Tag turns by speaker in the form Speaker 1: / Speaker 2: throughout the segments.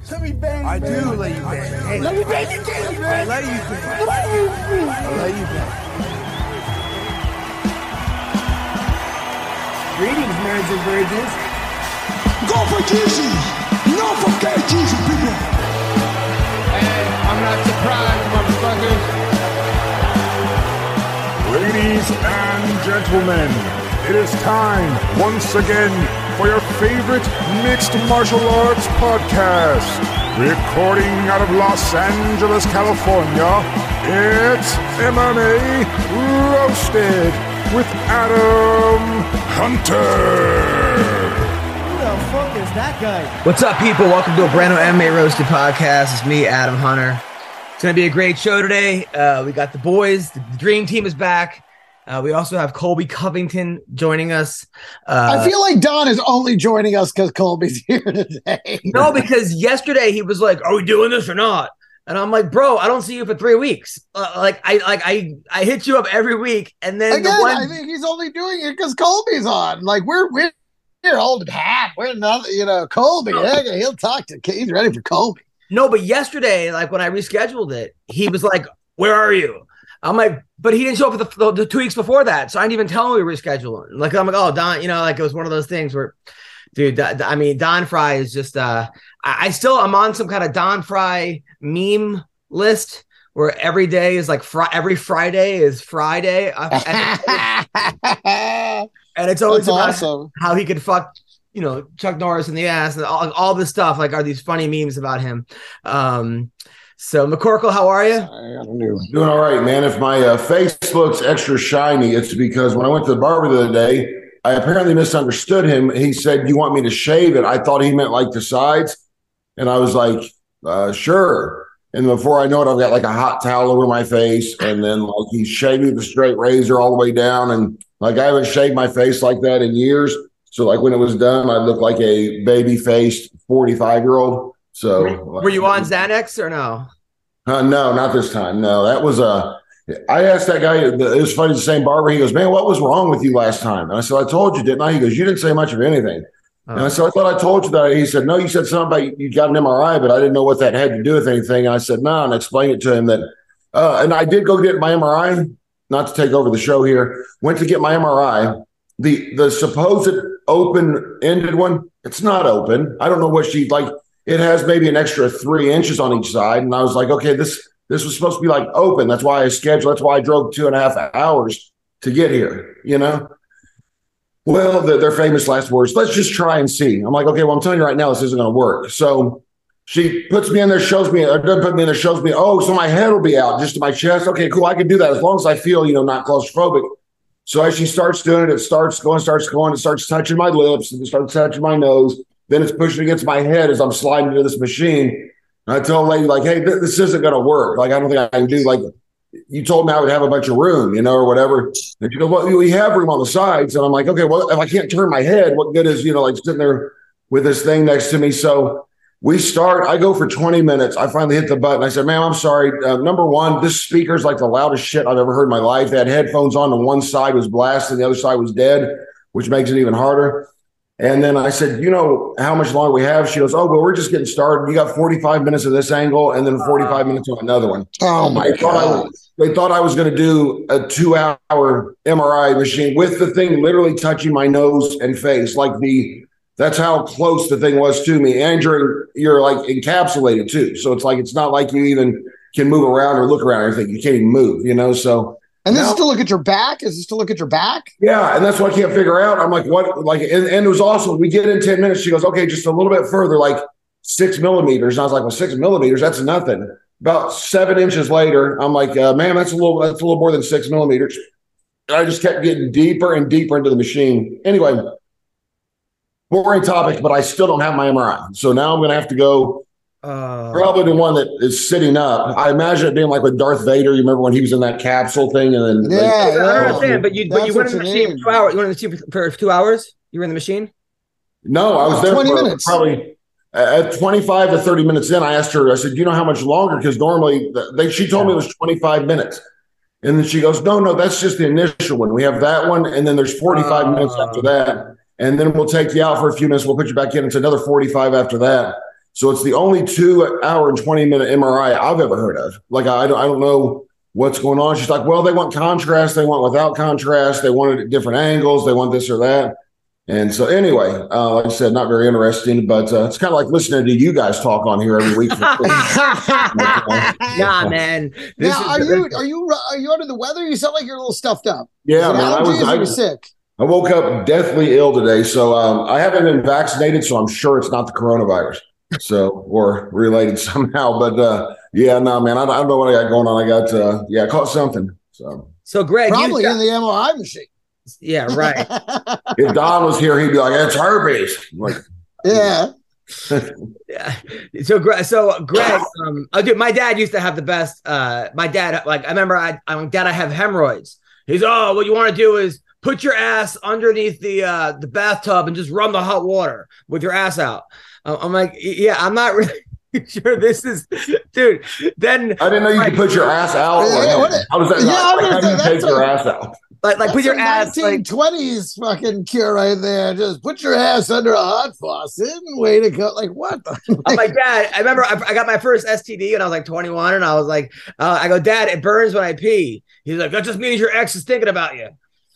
Speaker 1: Let me bang you,
Speaker 2: I
Speaker 1: man.
Speaker 2: do let you bang. Hey,
Speaker 1: Let me bang you, too, man.
Speaker 2: I let you bang. I let you bang.
Speaker 1: Greetings, marrieds and virgins.
Speaker 3: Go for Jesus. No for gay Jesus, people.
Speaker 4: Hey, I'm not surprised, motherfuckers.
Speaker 5: Ladies and gentlemen, it is time once again for your favorite mixed martial arts podcast. Recording out of Los Angeles, California, it's MMA Roasted with Adam Hunter.
Speaker 1: Who the fuck is that guy?
Speaker 6: What's up, people? Welcome to a brand new MMA Roasted podcast. It's me, Adam Hunter. It's going to be a great show today. We got the boys. The Dream Team is back. We also have Colby Covington joining us.
Speaker 7: I feel like Don is only joining us because Colby's here today.
Speaker 6: No, because yesterday he was like, "Are we doing this or not?" And I'm like, "Bro, I don't see you for 3 weeks. I hit you up every week, and then
Speaker 7: Again, I think he's only doing it because Colby's on. Like we're old hat. We're not, Colby. He'll talk to. He's ready for Colby.
Speaker 6: No, but yesterday, like when I rescheduled it, he was like, "Where are you?" I'm like, but he didn't show up for the 2 weeks before that, so I didn't even tell him we were rescheduling. Like, I'm like, oh, Don, like it was one of those things where, dude, Don Fry is just, I'm on some kind of Don Fry meme list where every day is like every Friday is Friday, and it's always
Speaker 7: That's
Speaker 6: about
Speaker 7: awesome.
Speaker 6: how he could fuck, Chuck Norris in the ass and all this stuff. Like, are these funny memes about him? So, McCorkle, how are you?
Speaker 8: Doing all right, man. If my face looks extra shiny, it's because when I went to the barber the other day, I apparently misunderstood him. He said, "You want me to shave it?" I thought he meant like the sides. And I was like, sure. And before I know it, I've got like a hot towel over my face. And then like he shaved me with a straight razor all the way down. And like I haven't shaved my face like that in years. So like when it was done, I looked like a baby-faced 45-year-old. So
Speaker 6: were you on Xanax or no?
Speaker 8: No, not this time. No, that was I asked that guy, it was funny, the same barber. He goes, "Man, what was wrong with you last time?" And I said, "I told you, didn't I?" He goes, "You didn't say much of anything." And I said, "I thought I told you that." He said, "No, you said something about you got an MRI, but I didn't know what that had to do with anything." And I said, "No," and I explained it to him that, and I did go get my MRI, not to take over the show here, went to get my MRI. The supposed open-ended one, it's not open. I don't know what she like. It has maybe an extra 3 inches on each side. And I was like, okay, this was supposed to be like open. That's why I scheduled. That's why I drove 2.5 hours to get here, Well, their famous last words, "Let's just try and see." I'm like, okay, well, I'm telling you right now, this isn't going to work. So she puts me in there, shows me, oh, so my head will be out just to my chest. Okay, cool. I can do that as long as I feel, not claustrophobic. So as she starts doing it, it starts going, it starts touching my lips, and it starts touching my nose. Then it's pushing against my head as I'm sliding into this machine. And I tell a lady, like, "Hey, this isn't going to work. Like, I don't think I can do, like, you told me I would have a bunch of room, or whatever." And she goes, "Well, we have room on the sides." And I'm like, okay, well, if I can't turn my head, what good is, like sitting there with this thing next to me? So I go for 20 minutes. I finally hit the button. I said, "Ma'am, I'm sorry. Number one, this speaker's like the loudest shit I've ever heard in my life." They had headphones on and one side was blasted, the other side was dead, which makes it even harder. And then I said, how much longer we have? She goes, "Oh, well, we're just getting started. You got 45 minutes of this angle and then 45 minutes on another one."
Speaker 7: Oh, my God.
Speaker 8: They thought I was going to do a 2-hour MRI machine with the thing literally touching my nose and face. That's how close the thing was to me. And you're like encapsulated too. So it's like, it's not like you even can move around or look around or anything. You can't even move, so.
Speaker 7: And this is to look at your back? Is this to look at your back?
Speaker 8: Yeah, and that's what I can't figure out. I'm like, what? Like, and it was also, we get in 10 minutes. She goes, "Okay, just a little bit further, like 6 millimeters." And I was like, "Well, 6 millimeters, that's nothing." About 7 inches later, I'm like, "Ma'am, that's a little more than 6 millimeters." And I just kept getting deeper and deeper into the machine. Anyway, boring topic, but I still don't have my MRI. So now I'm going to have to go. Probably the one that is sitting up. I imagine it being like with Darth Vader. You remember when he was in that capsule thing, and then
Speaker 6: I understand. But you went in the machine for 2 hours. You went in the machine for 2 hours. You were in the machine.
Speaker 8: No, I was there
Speaker 7: 20
Speaker 8: for
Speaker 7: minutes.
Speaker 8: Probably at 25 to 30 minutes in. I asked her. I said, "Do you know how much longer?" Because normally she told me it was 25 minutes, and then she goes, "No, that's just the initial one. We have that one, and then there's 45 minutes after that, and then we'll take you out for a few minutes. We'll put you back in. It's another 45 after that." So it's the only 2 hour and 20-minute MRI I've ever heard of. Like, I don't know what's going on. She's like, well, they want contrast. They want without contrast. They want it at different angles. They want this or that. And so anyway, like I said, not very interesting, but it's kind of like listening to you guys talk on here every week.
Speaker 6: Nah, man.
Speaker 7: Are you under the weather? You sound like you're a little stuffed up.
Speaker 8: Yeah, man.
Speaker 7: I was sick.
Speaker 8: I woke up deathly ill today, so I haven't been vaccinated, so I'm sure it's not the coronavirus, or related somehow. But yeah, no, man, I don't know what I got going on. I got I caught something.
Speaker 6: So Greg,
Speaker 7: probably in the MRI machine.
Speaker 6: Yeah, right.
Speaker 8: If Don was here, he'd be like, "It's herpes." I'm like,
Speaker 7: yeah.
Speaker 6: Yeah. So Greg, dude, my dad used to have the best. My dad, like, I remember, I have hemorrhoids. He's, what you want to do is put your ass underneath the bathtub and just run the hot water with your ass out. I'm like, yeah, I'm not really sure this is, dude. Then
Speaker 8: I didn't know you could put your ass out. How does that? How do you take your ass out?
Speaker 6: Like put your ass
Speaker 7: 1920s fucking cure right there. Just put your ass under a hot faucet and way to go. Like what?
Speaker 6: My dad, I remember I got my first STD when I was like 21, and I was like, I go, Dad, it burns when I pee. He's like, that just means your ex is thinking about you.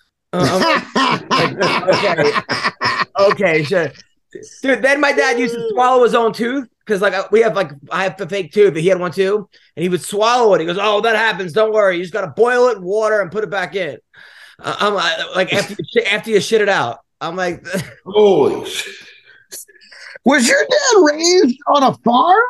Speaker 6: I'm like, okay, sure. Dude, then my dad used to swallow his own tooth because I have a fake tooth, but he had one too, and he would swallow it. He goes, "Oh, that happens. Don't worry. You just got to boil it in water and put it back in." I'm like, after you shit it out. I'm like,
Speaker 8: holy shit.
Speaker 7: Was your dad raised on a farm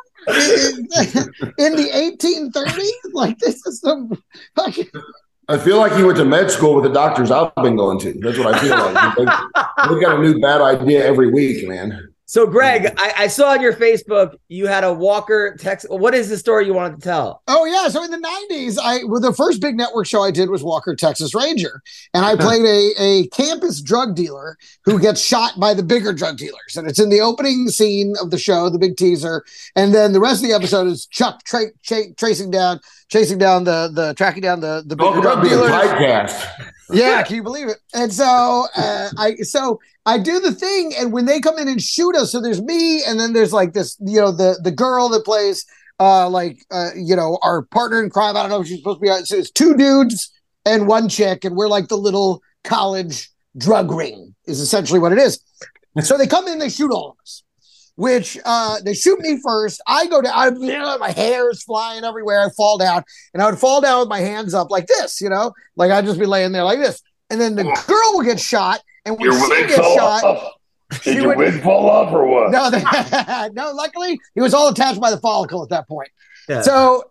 Speaker 7: in the 1830s? Like, this is some fucking.
Speaker 8: I feel like he went to med school with the doctors I've been going to. That's what I feel like. They've got a new bad idea every week, man.
Speaker 6: So, Greg, I saw on your Facebook you had a Walker Texas. What is the story you wanted to tell?
Speaker 7: Oh, yeah. So in the 90s, the first big network show I did was Walker Texas Ranger. And I played a campus drug dealer who gets shot by the bigger drug dealers. And it's in the opening scene of the show, the big teaser. And then the rest of the episode is Chuck tracking down the bigger drug dealers. Yeah, can you believe it? And so I do the thing, and when they come in and shoot us, so there's me, and then there's like this, the girl that plays our partner in crime. I don't know if she's supposed to be. So it's 2 dudes and 1 chick, and we're like the little college drug ring is essentially what it is. So they come in, they shoot all of us. Which they shoot me first. I go down, my hair is flying everywhere. I fall down, and I would fall down with my hands up like this, like I'd just be laying there like this. And then the girl will get shot, and when she gets shot,
Speaker 2: did your wig fall off or what?
Speaker 7: No, no. Luckily, he was all attached by the follicle at that point. Yeah. So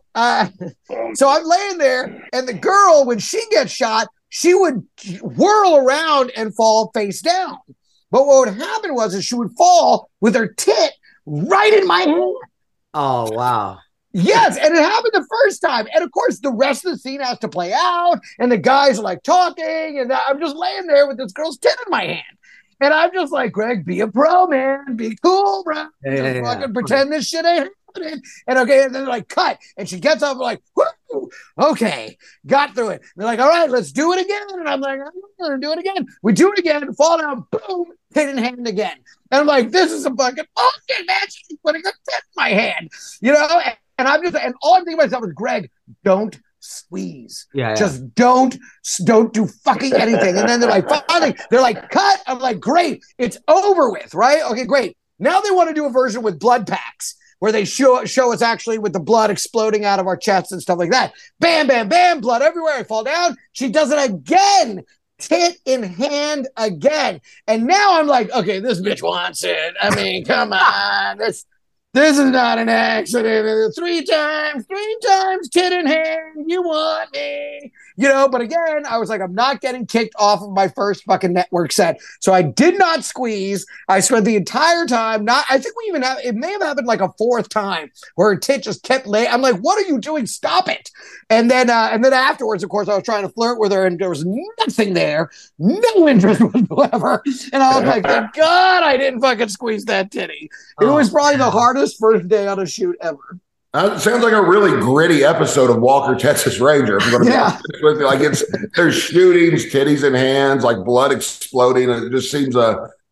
Speaker 7: I'm laying there, and the girl, when she gets shot, she would whirl around and fall face down. But what would happen is she would fall with her tit right in my hand.
Speaker 6: Oh, wow.
Speaker 7: Yes, and it happened the first time. And, of course, the rest of the scene has to play out, and the guys are, like, talking, and I'm just laying there with this girl's tit in my hand. And I'm just like, Greg, be a pro, man. Be cool, bro. Just fucking pretend this shit ain't happening. And, okay, and then they're like, cut. And she gets up and like, whoo, okay, got through it. And they're like, all right, let's do it again. And I'm like, I'm going to do it again. We do it again, fall down, boom, tit in hand again. And I'm like, this is a fucking okay, man. She's putting a tit in my hand, And I'm just, and all I'm thinking to myself is, Greg, don't squeeze. Just don't do fucking anything. And then they're like, finally, they're like, cut. I'm like, great, it's over with, right? Okay, great. Now they want to do a version with blood packs where they show us actually with the blood exploding out of our chests and stuff like that. Bam, bam, bam, blood everywhere. I fall down. She does it again. Tit in hand again. And now I'm like, okay, this bitch wants it. I mean, come on. This is not an accident. 3 times, tit in hand. You want me. But again, I was like, I'm not getting kicked off of my first fucking network set. So I did not squeeze. I spent the entire time I think we even it may have happened like a 4th time where her tit just kept laying. I'm like, what are you doing? Stop it. And then afterwards, of course, I was trying to flirt with her and there was nothing there. No interest whatsoever. And I was like, thank God I didn't fucking squeeze that titty. It was probably the hardest first day on a shoot ever.
Speaker 8: It sounds like a really gritty episode of Walker Texas Ranger. If you're going to be honest with you. Like there's shootings, titties in hands, like blood exploding. It just seems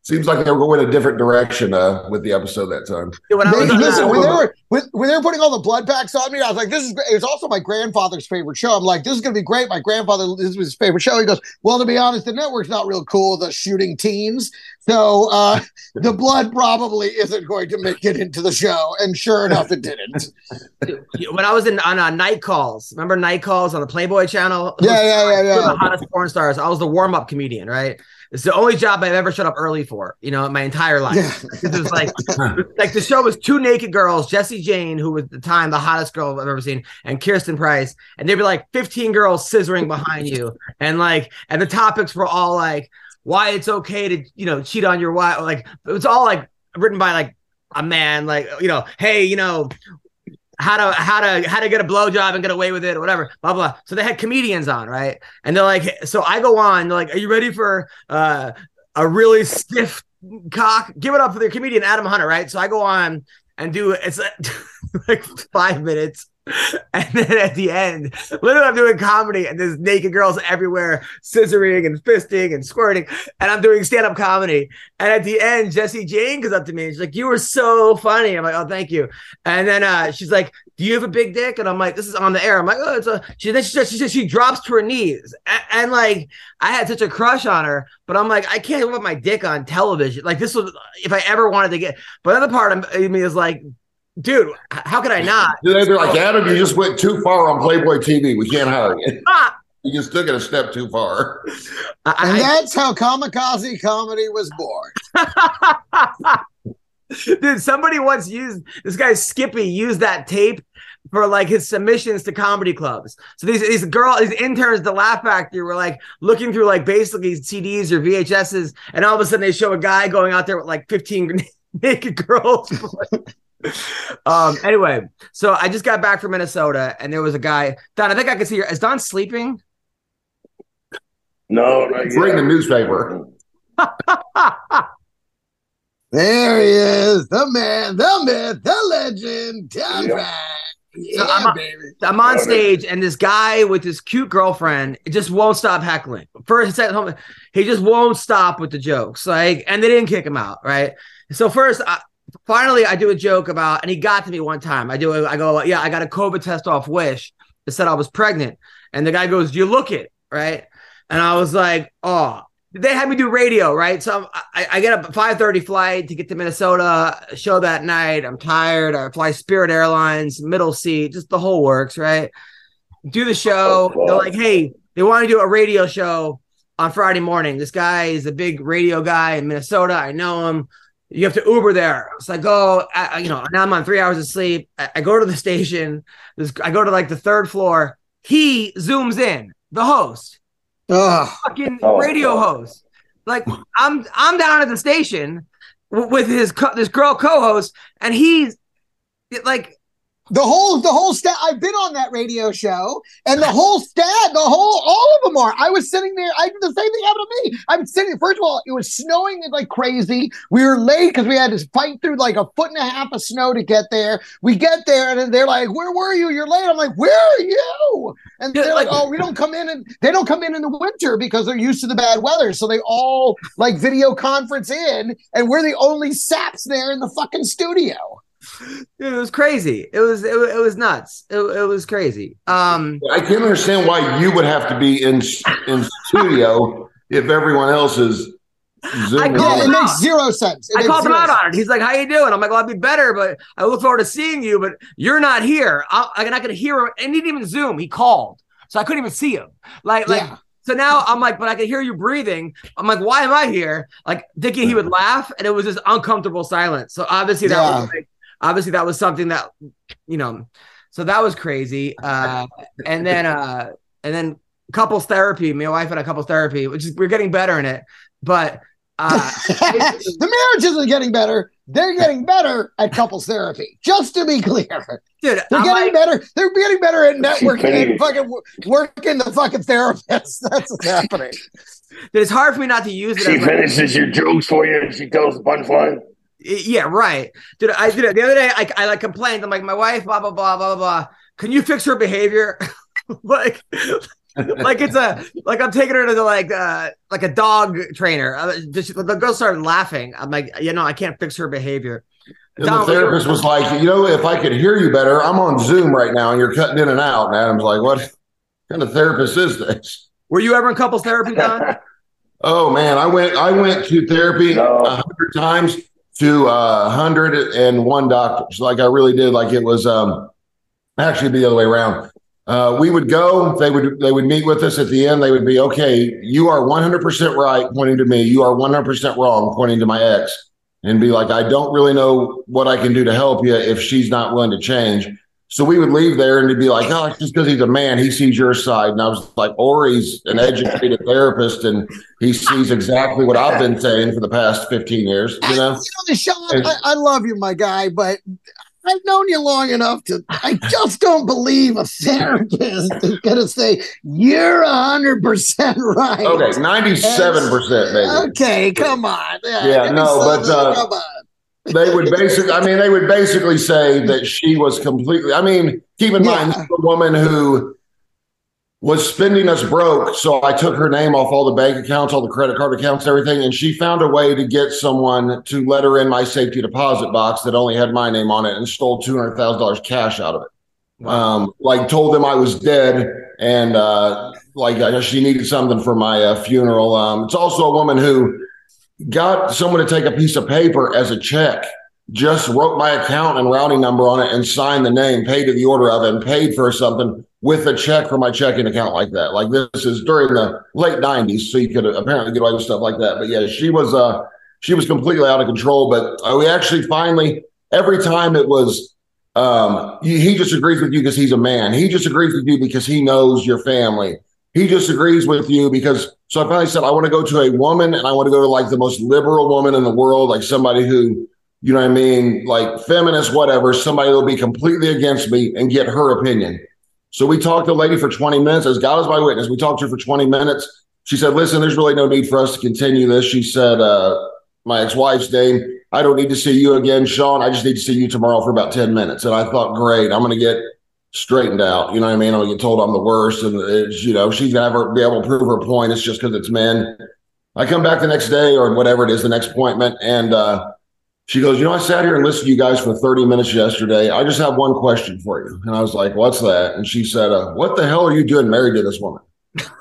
Speaker 8: Seems like they were going a different direction with the episode that time.
Speaker 7: Listen, when they were putting all the blood packs on me, I was like, "This is great." It was also my grandfather's favorite show. I'm like, "This is going to be great." My grandfather, this was his favorite show. He goes, "Well, to be honest, the network's not real cool with us shooting teens, so the blood probably isn't going to make it into the show." And sure enough, it didn't.
Speaker 6: When I was on Night Calls, remember Night Calls on the Playboy channel?
Speaker 7: Yeah.
Speaker 6: The hottest porn stars. I was the warm-up comedian, right? It's the only job I've ever showed up early for, my entire life. Yeah. It was like the show was two naked girls, Jessie Jane, who was at the time the hottest girl I've ever seen, and Kirsten Price. And there'd be like 15 girls scissoring behind you. And the topics were all like why it's okay to, cheat on your wife. Like it was all like written by like a man, like, hey, how to get a blowjob and get away with it or whatever, blah, blah. So they had comedians on, right? And they're like, so I go on, they're like, are you ready for a really stiff cock? Give it up for the comedian Adam Hunter, right? So I go on and do it's like 5 minutes. And then at the end, literally I'm doing comedy and there's naked girls everywhere, scissoring and fisting and squirting. And I'm doing stand-up comedy. And at the end, Jessie Jane comes up to me and she's like, "You were so funny." I'm like, "Oh, thank you." And then she's like, "Do you have a big dick?" And I'm like, "This is on the air." I'm like, "Oh, it's a." She drops to her knees. And like, I had such a crush on her, but I'm like, I can't put my dick on television. Like this was, if I ever wanted to get, but the other part of me is like, dude, how could I not?
Speaker 8: They're like, "Adam, you just went too far on Playboy TV. We can't hire you." You just took it a step too far.
Speaker 7: And that's how Kamikaze Comedy was born.
Speaker 6: Dude, somebody once used, this guy Skippy used that tape for like his submissions to comedy clubs. So these interns, the Laugh Factory, were like looking through like basically CDs or VHSs, and all of a sudden they show a guy going out there with like 15 naked girls. Anyway, so I just got back from Minnesota and there was a guy. Don, I think I can see your, is Don sleeping?
Speaker 2: No, not yet.
Speaker 8: Reading the newspaper.
Speaker 7: There he is, the man, the myth, the legend, Don Ryan. Baby.
Speaker 6: I'm on stage and this guy with his cute girlfriend just won't stop heckling. First, he just won't stop with the jokes. Like, and they didn't kick him out, right? So first, finally, I do a joke about, and he got to me one time. I go, "Yeah, I got a COVID test off Wish that said I was pregnant." And the guy goes, "Do you look it?" Right? And I was like, "Oh." They had me do radio, right? So I get up at 5:30 flight to get to Minnesota, show that night. I'm tired. I fly Spirit Airlines, middle seat, just the whole works, right? Do the show. They're like, "Hey, they want to do a radio show on Friday morning. This guy is a big radio guy in Minnesota. I know him. You have to Uber there." So I go, now I'm on 3 hours of sleep. I go to the station. I go to like the third floor. He zooms in, the host. Fucking radio host. Like I'm down at the station with this girl co-host, and he's like
Speaker 7: the whole staff. I've been on that radio show, and the whole staff, all of them are. I was sitting there. The same thing happened to me. I'm sitting. First of all, it was snowing like crazy. We were late because we had to fight through like a foot and a half of snow to get there. We get there, and then they're like, "Where were you? You're late." I'm like, "Where are you?" And they're like, "Oh, we don't come in, and they don't come in the winter because they're used to the bad weather. So they all like video conference in, and we're the only saps there in the fucking studio."
Speaker 6: Dude, it was crazy. It was nuts. It was crazy.
Speaker 8: I can't understand why you would have to be in studio if everyone else is Zooming.
Speaker 7: It makes zero sense.
Speaker 6: I called him out on it. He's like, "How you doing?" I'm like, "Well, I'd be better, but I look forward to seeing you. But you're not here. I'm not going to hear him." And he didn't even Zoom. He called, so I couldn't even see him. So now I'm like, "But I can hear you breathing." I'm like, "Why am I here?" Like thinking he would laugh, and it was this uncomfortable silence. So obviously that was something that, so that was crazy. And then couples therapy. My wife had a couples therapy, which is, we're getting better in it, but
Speaker 7: the marriage isn't getting better. They're getting better at couples therapy. Just to be clear,
Speaker 6: dude,
Speaker 7: they're getting better. They're getting better at networking and fucking working the fucking therapists. That's what's happening.
Speaker 6: Dude, it's hard for me not to use it.
Speaker 2: She finishes your jokes for you and she tells the punchline.
Speaker 6: Yeah, right. Dude, I did it the other day. I like complained. I'm like, "My wife, blah blah blah blah blah blah. Can you fix her behavior?" Like like I'm taking her to like a dog trainer. The girl started laughing. I'm like, I can't fix her behavior.
Speaker 8: And the therapist was like, if I could hear you better, I'm on Zoom right now and you're cutting in and out. And Adam's like, what kind of therapist is this?
Speaker 6: Were you ever in couples therapy, Don?
Speaker 8: Oh man, I went to therapy 100 times to 101 doctors. Like I really did. Like it was actually the other way around. We would go, they would meet with us at the end. They would be, okay, you are 100% right, pointing to me. You are 100% wrong, pointing to my ex. And be like, I don't really know what I can do to help you if she's not willing to change. So we would leave there and he'd be like, oh, it's just because he's a man. He sees your side. And I was like, or he's an educated therapist and he sees exactly what I've been saying for the past 15 years.
Speaker 7: Sean, I love you, my guy, but I've known you long enough I just don't believe a therapist is going to say, you're 100% right.
Speaker 8: Okay, 97%, maybe.
Speaker 7: Okay, come on.
Speaker 8: Yeah, no, but
Speaker 7: come on.
Speaker 8: they would basically say that she was completely, keep in mind, this is a woman who was spending us broke. So I took her name off all the bank accounts, all the credit card accounts, everything. And she found a way to get someone to let her in my safety deposit box that only had my name on it and stole $200,000 cash out of it. Wow. Told them I was dead and she needed something for my funeral. It's also a woman who got someone to take a piece of paper as a check, just wrote my account and routing number on it and signed the name, paid to the order of it, and paid for something with a check from my checking account like that. Like this is during the late 90s, so you could apparently get away with stuff like that. But yeah, she was completely out of control. But we actually finally, every time it was, he disagrees with you because he's a man. He disagrees with you because he knows your family. He disagrees with you because, so I finally said, I want to go to a woman and I want to go to like the most liberal woman in the world, like somebody who, like feminist, whatever, somebody that'll be completely against me and get her opinion. So we talked to the lady for 20 minutes. As God is my witness, we talked to her for 20 minutes. She said, listen, there's really no need for us to continue this. She said, my ex-wife's name, I don't need to see you again, Sean. I just need to see you tomorrow for about 10 minutes. And I thought, great, I'm going to get straightened out. You know what I mean? I'm going to get told I'm the worst. And, she's going to be able to prove her point. It's just because it's men. I come back the next day or whatever it is, the next appointment. And she goes, I sat here and listened to you guys for 30 minutes yesterday. I just have one question for you. And I was like, what's that? And she said, what the hell are you doing married to this woman?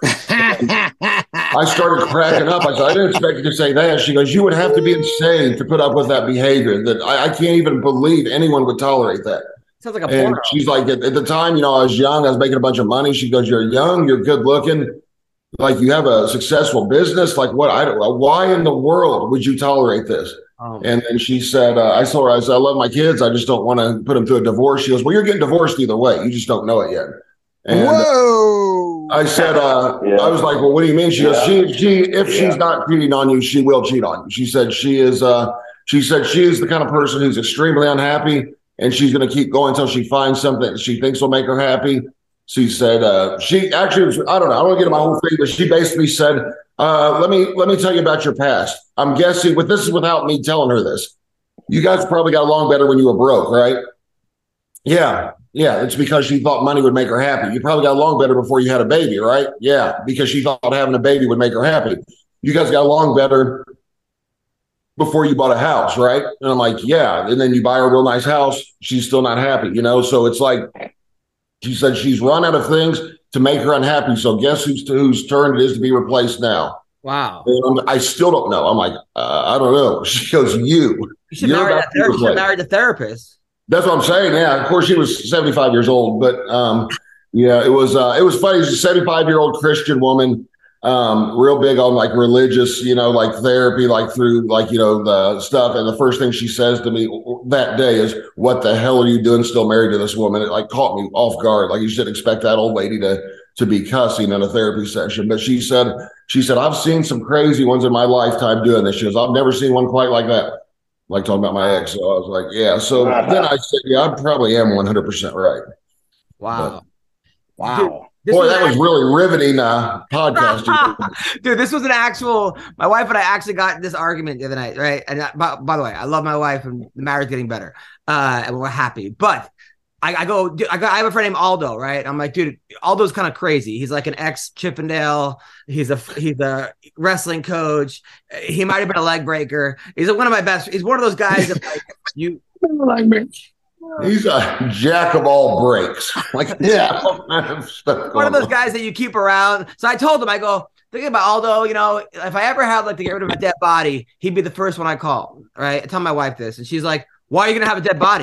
Speaker 8: I started cracking up. I said, I didn't expect you to say that. She goes, you would have to be insane to put up with that behavior. That I can't even believe anyone would tolerate that.
Speaker 6: Sounds like a porno.
Speaker 8: And she's like, at the time, I was young. I was making a bunch of money. She goes, you're young. You're good looking. Like you have a successful business. Like what? Why in the world would you tolerate this? And then she said, I told her, I said, I love my kids. I just don't want to put them through a divorce. She goes, well, you're getting divorced either way. You just don't know it yet. And
Speaker 7: whoa.
Speaker 8: I said, I was like, well, what do you mean? She goes, if she's not cheating on you, she will cheat on you. She said, she is the kind of person who's extremely unhappy and she's going to keep going until she finds something that she thinks will make her happy. She said, she actually was, I don't know. I don't want to get into my whole thing, but she basically said, let me tell you about your past. I'm guessing this is without me telling her this. You guys probably got along better when you were broke, right? Yeah. It's because she thought money would make her happy. You probably got along better before you had a baby, right? Yeah, because she thought having a baby would make her happy. You guys got along better before you bought a house, right? And I'm like, yeah. And then you buy her a real nice house. She's still not happy, So it's like, she said she's run out of things to make her unhappy. So guess whose turn it is to be replaced now?
Speaker 6: Wow.
Speaker 8: And I still don't know. I'm like, I don't know. She goes, you
Speaker 6: should marry the therapist.
Speaker 8: That's what I'm saying. Yeah. Of course, she was 75 years old, but it was funny. She's a 75-year-old Christian woman, real big on like religious, like therapy, like through like, the stuff. And the first thing she says to me that day is, what the hell are you doing still married to this woman? It like caught me off guard. Like you should expect that old lady to be cussing in a therapy session. But she said, I've seen some crazy ones in my lifetime doing this. She goes, I've never seen one quite like that. Like talking about my ex. So I was like, yeah. So then I said, yeah, I probably am 100% right.
Speaker 6: Wow.
Speaker 8: But, wow. Boy, that was really riveting podcast.
Speaker 6: Dude, this was an actual, my wife and I actually got in this argument the other night, right? And by the way, I love my wife and the marriage getting better. And we're happy. But I have a friend named Aldo, right? I'm like, dude, Aldo's kind of crazy. He's like an ex Chippendale. He's a wrestling coach. He might have been a leg breaker. He's one of my best. He's one of those guys that like you.
Speaker 8: He's a jack of all breaks. Like, yeah,
Speaker 6: one of those guys that you keep around. So I told him, I go, thinking about Aldo, you know, if I ever had like to get rid of a dead body, he'd be the first one I call. Right? I tell my wife this, and she's like, "Why are you gonna have a dead body?"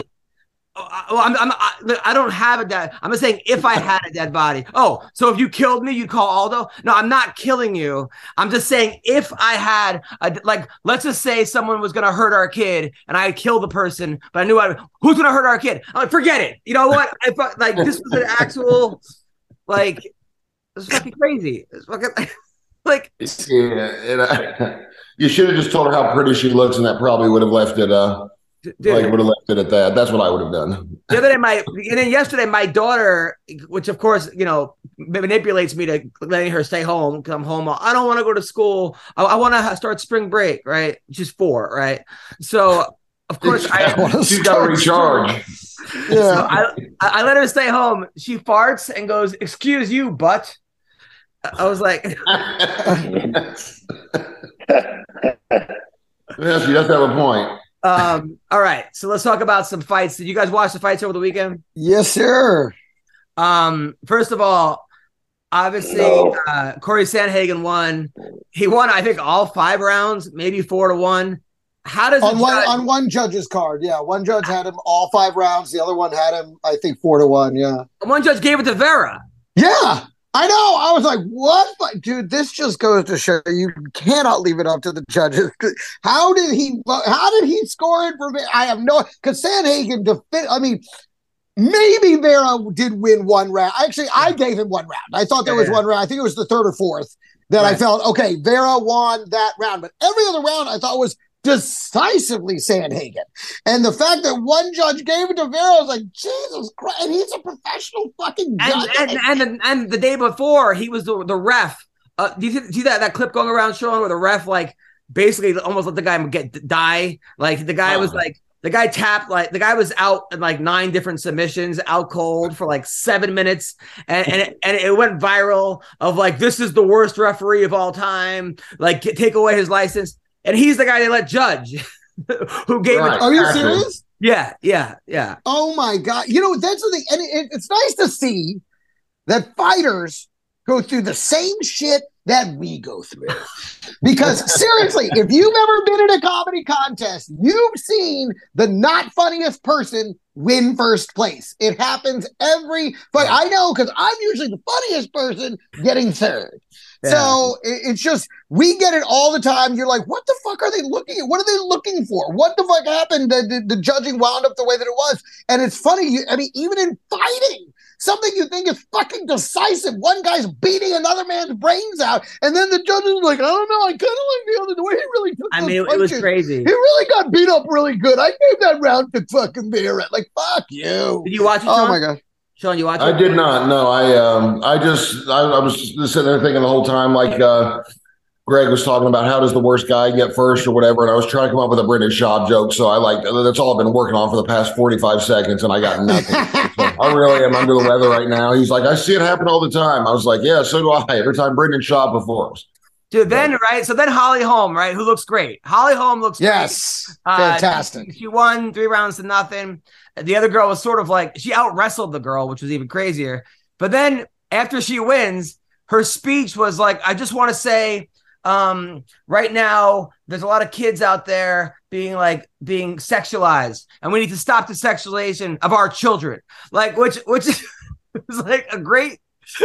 Speaker 6: I don't have a dead. I'm just saying if I had a dead body. Oh, so if you killed me, you'd call Aldo? No, I'm not killing you. I'm just saying if I had let's just say someone was gonna hurt our kid and I killed the person, but I knew who's gonna hurt our kid. I'm like, forget it. You know what? If this was an actual it's fucking crazy. It's fucking
Speaker 8: you should have just told her how pretty she looks, and that probably would have left it. Dude, would have left it at that. That's what I would have done.
Speaker 6: The other day, and then yesterday, my daughter, which of course, you know, manipulates me to letting her stay home because I'm home. I don't want to go to school. I want to start spring break, right? She's 4, right? So, of course,
Speaker 8: she's got to recharge.
Speaker 6: Yeah. So I let her stay home. She farts and goes, "Excuse you, butt." I was like,
Speaker 8: yes, she does have a point.
Speaker 6: All right, so let's talk about some fights. Did you guys watch the fights over the weekend?
Speaker 7: Yes, sir.
Speaker 6: First of all, obviously, Corey Sandhagen won. He won, I think, all 5 rounds, maybe 4-1. How does
Speaker 7: on one judge's card? Yeah, one judge had him all 5 rounds. The other one had him, I think, 4-1. Yeah,
Speaker 6: one judge gave it to Vera.
Speaker 7: Yeah. I know. I was like, what? But, dude, this just goes to show you cannot leave it up to the judges. How did he score it for me? I have no, because Sandhagen, maybe Vera did win 1 round. Actually, I gave him 1 round. I thought there was 1 round. I think it was the 3rd or 4th that I felt, okay, Vera won that round. But every other round I thought was decisively Sandhagen. And the fact that one judge gave it to Vera, I was like, Jesus Christ, and he's a professional fucking judge.
Speaker 6: And the day before, he was the ref. Do you see that clip going around showing where the ref basically almost let the guy die? Like the guy was like, the guy tapped, the guy was out in 9 different submissions, out cold for 7 minutes. And it went viral of this is the worst referee of all time. Take away his license. And he's the guy they let judge who gave it.
Speaker 7: Are you serious?
Speaker 6: Yeah.
Speaker 7: Oh my God. You know, that's the thing. And it's nice to see that fighters go through the same shit that we go through. Because seriously, if you've ever been in a comedy contest, you've seen the not funniest person win first place. It happens every fight. I know, because I'm usually the funniest person getting third. Yeah. So it's just, we get it all the time. You're like, what the fuck are they looking at? What are they looking for? What the fuck happened? The judging wound up the way that it was. And it's funny. Even in fighting, something you think is fucking decisive. One guy's beating another man's brains out. And then the judge is like, I don't know. I kind of like the other way he really took
Speaker 6: it was crazy.
Speaker 7: He really got beat up really good. I gave that round to fucking Vera. Like, fuck you.
Speaker 6: Did you watch it,
Speaker 7: Sean? Oh my God.
Speaker 6: Sean, you watch it?
Speaker 8: I did not. No, I was just sitting there thinking the whole time, Greg was talking about how does the worst guy get first or whatever, and I was trying to come up with a Brendan Schaub joke. So that's all I've been working on for the past 45 seconds, and I got nothing. So I really am under the weather right now. He's like, I see it happen all the time. I was like, yeah, so do I. Every time Brendan Schaub performs.
Speaker 6: Dude, then so then Holly Holm, right? Who looks great? Holly Holm looks
Speaker 7: great. Fantastic.
Speaker 6: She won 3 rounds to nothing. The other girl was sort of she out wrestled the girl, which was even crazier. But then after she wins, her speech was I just want to say, right now, there's a lot of kids out there being sexualized, and we need to stop the sexualization of our children. Which is a great,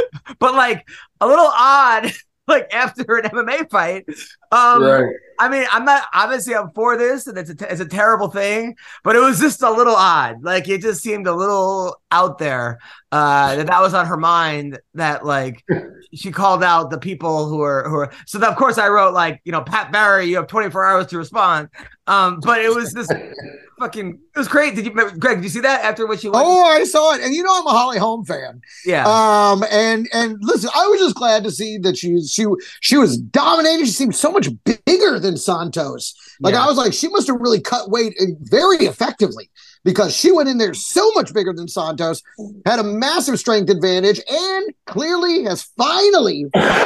Speaker 6: but a little odd. After an MMA fight. Right. I mean, I'm for this, and it's a terrible thing, but it was just a little odd. It just seemed a little out there that was on her mind, that she called out the people who are. So of course I wrote Pat Barry, you have 24 hours to respond. But it was just fucking, it was great. Greg, did you see that after what she won?
Speaker 7: Oh, I saw it. And I'm a Holly Holm fan.
Speaker 6: Yeah.
Speaker 7: And listen, I was just glad to see that she was dominating. She seemed so much bigger than Santos. I was like, she must have really cut weight very effectively. because she went in there so much bigger than Santos, had a massive strength advantage, and clearly has finally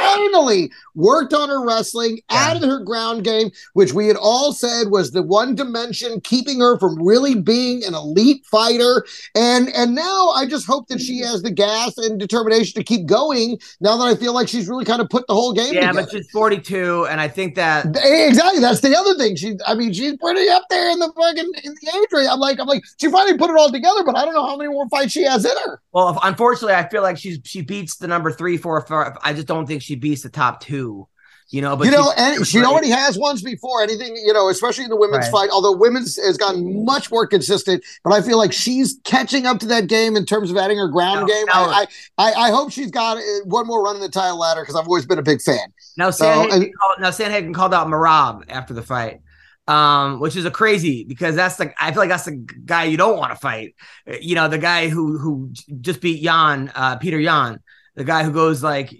Speaker 7: worked on her wrestling, added her ground game, which we had all said was the one dimension keeping her from really being an elite fighter. And now I just hope that she has the gas and determination to keep going now that I feel like she's really kind of put the whole game together.
Speaker 6: But she's 42, and I think that
Speaker 7: exactly, that's the other thing. She's pretty up there in the age range. I'm like, she finally put it all together, but I don't know how many more fights she has in her.
Speaker 6: Well, unfortunately, I feel like she beats the number 3, 4, 5. I just don't think she beats the top 2. But
Speaker 7: and she already has once before. Anything, especially in the women's fight, although women's has gotten much more consistent, but I feel like she's catching up to that game in terms of adding her ground game. I hope she's got one more run in the title ladder because I've always been a big fan.
Speaker 6: Now, Sandhagen called out Merab after the fight, which is a crazy because I feel like that's the guy you don't want to fight. The guy who just beat Peter Yan. The guy who goes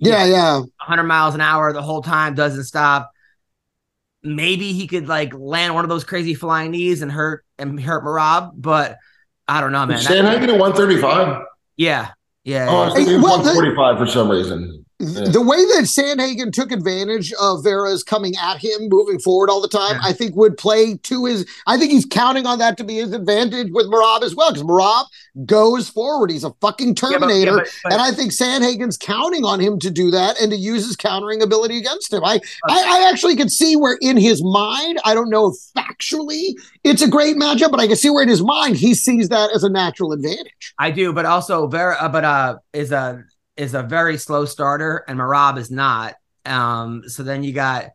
Speaker 6: 100 miles an hour the whole time, doesn't stop. Maybe he could land one of those crazy flying knees and hurt Merab, but I don't know, man.
Speaker 8: Sandhagen at 135?
Speaker 6: Yeah.
Speaker 8: Oh, I was thinking 145 for some reason. Yeah.
Speaker 7: The way that Sandhagen took advantage of Vera's coming at him, moving forward all the time, I think would play to his. I think he's counting on that to be his advantage with Merab as well, because Merab goes forward. He's a fucking Terminator, and I think Sandhagen's counting on him to do that and to use his countering ability against him. I actually could see where in his mind, I don't know if factually it's a great matchup, but I can see where in his mind he sees that as a natural advantage.
Speaker 6: I do, but also Vera, is a very slow starter, and Merab is not. So then you got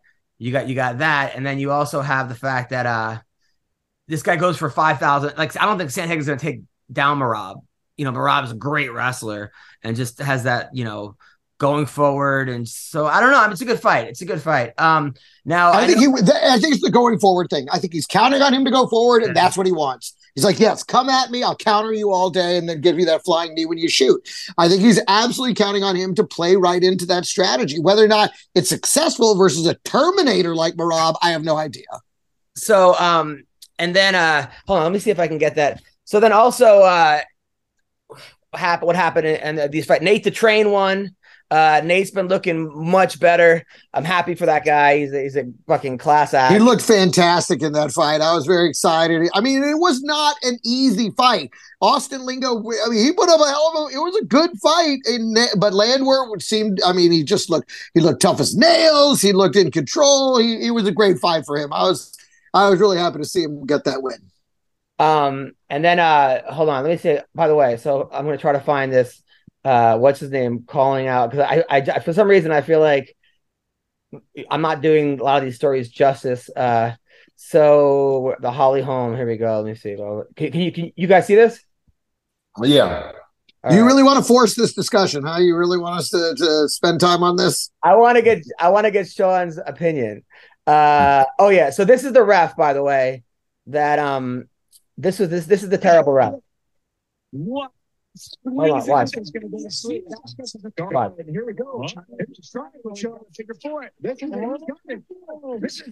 Speaker 6: that, and then you also have the fact that this guy goes for 5,000. I don't think Sandhagen's going to take down Merab. Merab is a great wrestler and just has that going forward, and so I don't know. It's a good fight. Now
Speaker 7: I think it's the going forward thing. I think he's counting on him to go forward, and that's what he wants. He's like, yes, come at me. I'll counter you all day and then give you that flying knee when you shoot. I think he's absolutely counting on him to play right into that strategy. Whether or not it's successful versus a Terminator like Merab, I have no idea.
Speaker 6: So, and then, hold on, let me see if I can get that. So then also, what happened in these fights? Nate the Train won. Nate's been looking much better. I'm happy for that guy. He's a fucking class act.
Speaker 7: He looked fantastic in that fight. I was very excited. I mean, it was not an easy fight. Austin Lingo, he put up it was a good fight. But Landwehr seemed, he looked tough as nails. He looked in control. He was a great fight for him. I was really happy to see him get that win.
Speaker 6: And then, hold on, let me see. By the way, so I'm going to try to find this. What's his name calling out, because I for some reason I feel like I'm not doing a lot of these stories justice. So the Holly Holm, here we go. Let me see. Can you guys see this?
Speaker 8: Yeah.
Speaker 7: You really want to force this discussion, huh? You really want us to spend time on this?
Speaker 6: I want to get Sean's opinion. Oh yeah. So this is the ref, by the way. That this is the terrible ref.
Speaker 9: What?
Speaker 6: Hold on, watch.
Speaker 9: Here we go. Figure four. This is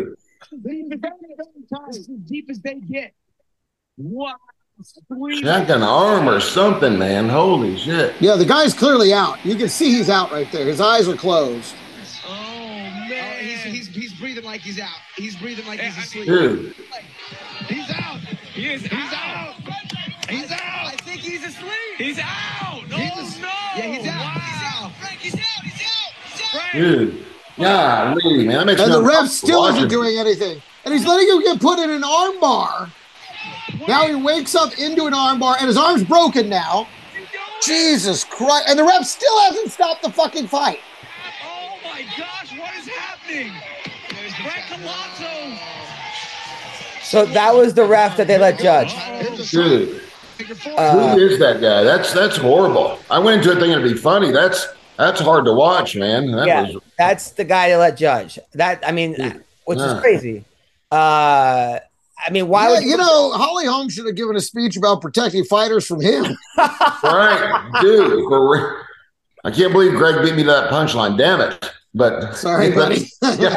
Speaker 9: as deep as they get. What?
Speaker 8: Check an arm or something, man. Holy shit.
Speaker 7: Yeah, the guy's clearly out. You can see he's out right there. His eyes are closed.
Speaker 9: Oh, man. He's breathing like he's out. He's breathing like he's asleep.
Speaker 8: Dude.
Speaker 9: He's out. He's out. He's out. I think he's asleep. He's out. No. Yeah, he's out. Wow. He's out. Frank, he's out.
Speaker 8: Dude. Yeah, really, man.
Speaker 7: And the ref still isn't doing anything. And he's letting him get put in an arm bar. Now he wakes up into an arm bar, and his arm's broken now. Jesus Christ. And the ref still hasn't stopped the fucking fight.
Speaker 9: Oh, my gosh. What is happening? Frank Alonso.
Speaker 6: So that was the ref that they let judge.
Speaker 8: Dude. Who is that guy? That's horrible. I went into it thinking it'd be funny. That's hard to watch, man.
Speaker 6: That's the guy they let judge. Which is crazy. Why would
Speaker 7: Holly Holm should have given a speech about protecting fighters from him.
Speaker 8: Right, dude. I can't believe Greg beat me to that punchline. Damn it. But
Speaker 7: sorry, buddy.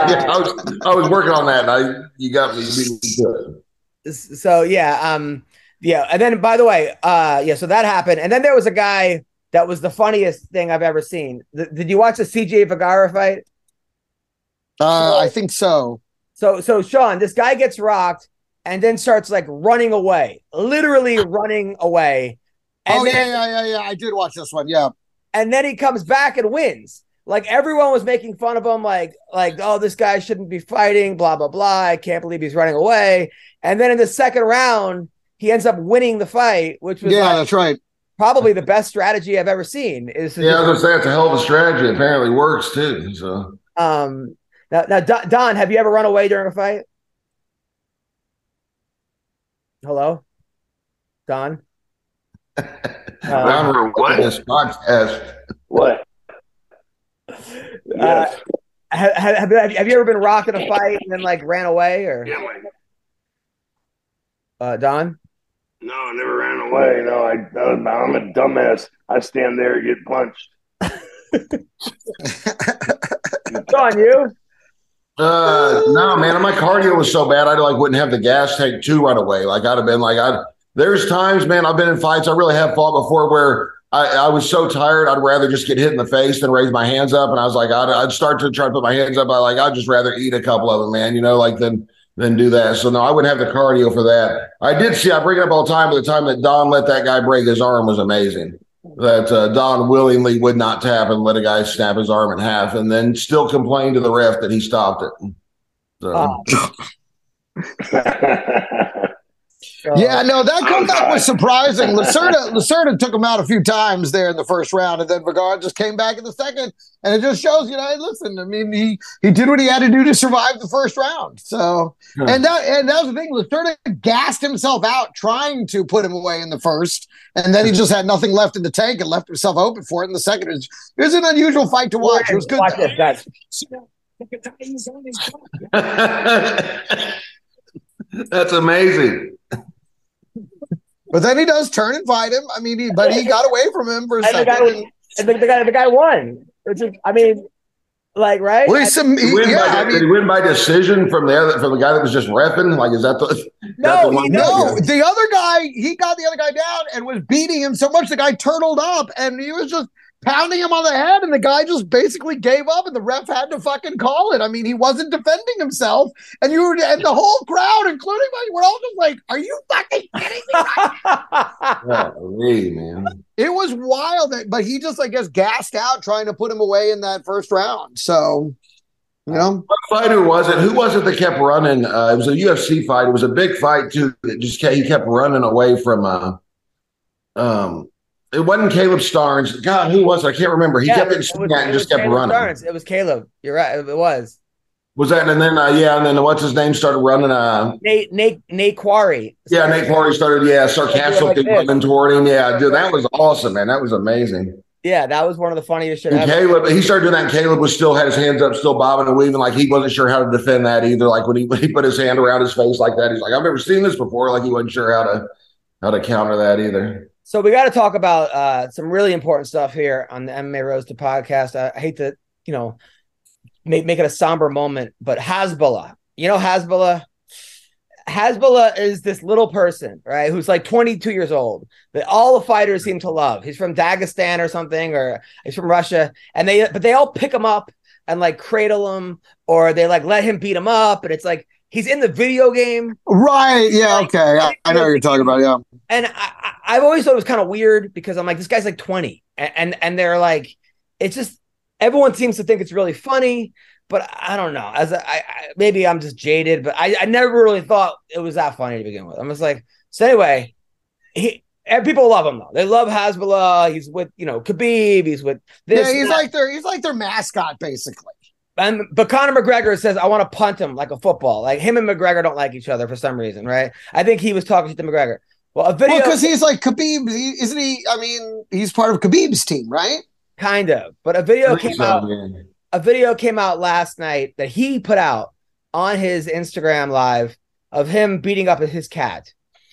Speaker 8: I was working on that, and you got me beating to it.
Speaker 6: So yeah, Yeah, and then by the way, so that happened, and then there was a guy that was the funniest thing I've ever seen. Did you watch the CJ Vergara fight?
Speaker 7: I think so.
Speaker 6: So Sean, this guy gets rocked and then starts like running away, literally running away. And
Speaker 7: yeah. I did watch this one. Yeah.
Speaker 6: And then he comes back and wins. Like everyone was making fun of him, like, oh, this guy shouldn't be fighting, blah, blah, blah. I can't believe he's running away. And then in the second round, he ends up winning the fight, which was
Speaker 7: that's right.
Speaker 6: Probably the best strategy I've ever seen.
Speaker 8: I was gonna say it's a hell of a strategy. Apparently works too. So
Speaker 6: now Don, have you ever run away during a fight? Hello? Don?
Speaker 8: Don, we're what? This podcast.
Speaker 2: What?
Speaker 6: Yes. Have you ever been rocked in a fight and then like ran away or?
Speaker 2: Yeah,
Speaker 6: Don?
Speaker 2: No, I never ran away. No, I'm a dumbass. I stand there and get punched.
Speaker 6: Don, you?
Speaker 8: No, man. My cardio was so bad, I wouldn't have the gas tank to run away. Like I'd have been there's times, man, I've been in fights. I really have fought before where I was so tired, I'd rather just get hit in the face than raise my hands up. And I was like, I'd start to try to put my hands up. I'd just rather eat a couple of them, man, than do that. So no, I wouldn't have the cardio for that. I bring it up all the time, but the time that Don let that guy break his arm was amazing. That Don willingly would not tap and let a guy snap his arm in half and then still complain to the ref that he stopped it. So.
Speaker 7: Yeah, no, that comeback was surprising. Lacerda took him out a few times there in the first round, and then Vergara just came back in the second, and it just shows, hey, listen, I mean, he did what he had to do to survive the first round. So, and that was the thing. Lacerda gassed himself out trying to put him away in the first, and then he just had nothing left in the tank and left himself open for it in the second. It was an unusual fight to watch. It was good.
Speaker 8: That's amazing.
Speaker 7: But then he does turn and fight him. I mean, but he got away from him for a second.
Speaker 6: The guy won. Right?
Speaker 8: Well, did he win by decision from the guy that was just reffing? Like, is that the
Speaker 7: no? The other guy, he got the other guy down and was beating him so much the guy turtled up and he was just pounding him on the head, and the guy just basically gave up, and the ref had to fucking call it. I mean, he wasn't defending himself, and the whole crowd, including me, were all just like, "Are you fucking kidding me?"
Speaker 8: Man.
Speaker 7: It was wild, but he just, I guess, gassed out trying to put him away in that first round. So,
Speaker 8: What fighter was it? Who was it that kept running? It was a UFC fight. It was a big fight too. He kept running away from. It wasn't Caleb Starnes. God, who was it? I can't remember. He kept getting and just kept running.
Speaker 6: Starnes. It was Caleb. You're right. It was.
Speaker 8: Was that? And then, and then what's his name started running?
Speaker 6: Nate Quarry.
Speaker 8: Yeah, Nate Quarry started, sarcastically running toward him. Yeah, dude, that was awesome, man. That was amazing.
Speaker 6: Yeah, that was one of the funniest shit ever.
Speaker 8: Caleb, he started doing that, and Caleb was still had his hands up, still bobbing and weaving, like he wasn't sure how to defend that either. Like when he put his hand around his face like that, he's like, I've never seen this before. Like he wasn't sure how to counter that either.
Speaker 6: So we got to talk about some really important stuff here on the MMA Roasted podcast. I hate to, make it a somber moment, but Hasbulla. Hasbulla? Hasbulla is this little person, right, who's like 22 years old that all the fighters seem to love. He's from Dagestan or something, or he's from Russia, and they all pick him up and like cradle him, or they like let him beat him up, and it's like he's in the video game.
Speaker 7: Right. Yeah. Okay. I know what you're talking about. Yeah.
Speaker 6: And I've always thought it was kind of weird because I'm like, this guy's like 20 and they're like, it's just, everyone seems to think it's really funny, but I don't know. Maybe I'm just jaded, but I never really thought it was that funny to begin with. I'm just like, so anyway, people love him though. They love Hasbulla. He's with, Khabib. He's with this.
Speaker 7: Yeah. He's like their mascot basically.
Speaker 6: But Conor McGregor says, I want to punt him like a football. Like him and McGregor don't like each other for some reason, right? I think he was talking to McGregor. Well,
Speaker 7: because he's like Khabib, isn't he? I mean, he's part of Khabib's team, right?
Speaker 6: Kind of. But a video came out. A video came out last night that he put out on his Instagram live of him beating up his cat.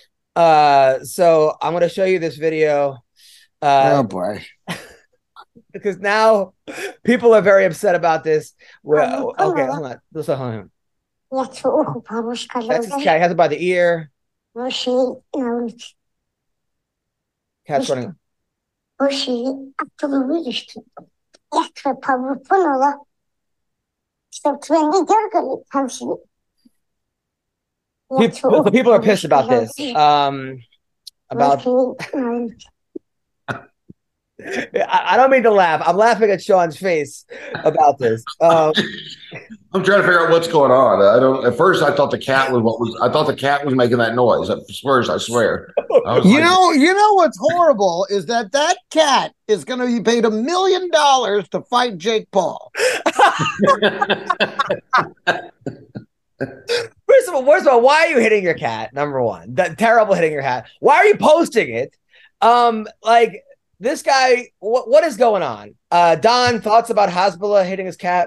Speaker 6: So I'm going to show you this video.
Speaker 7: Oh boy.
Speaker 6: Because now people are very upset about this. Well, okay, hold on. That's his cat. He has it by the ear. Cat's running. People are pissed about this. I don't mean to laugh. I'm laughing at Sean's face about this.
Speaker 8: I'm trying to figure out what's going on. I don't. At first, I thought the cat was. I thought the cat was making that noise. At first, I swear.
Speaker 7: You know what's horrible is that cat is going to be paid $1 million to fight Jake Paul.
Speaker 6: First of all, why are you hitting your cat? Number one, that terrible hitting your cat. Why are you posting it? Like this guy, what is going on? Don, thoughts about Hasbulla hitting his cat?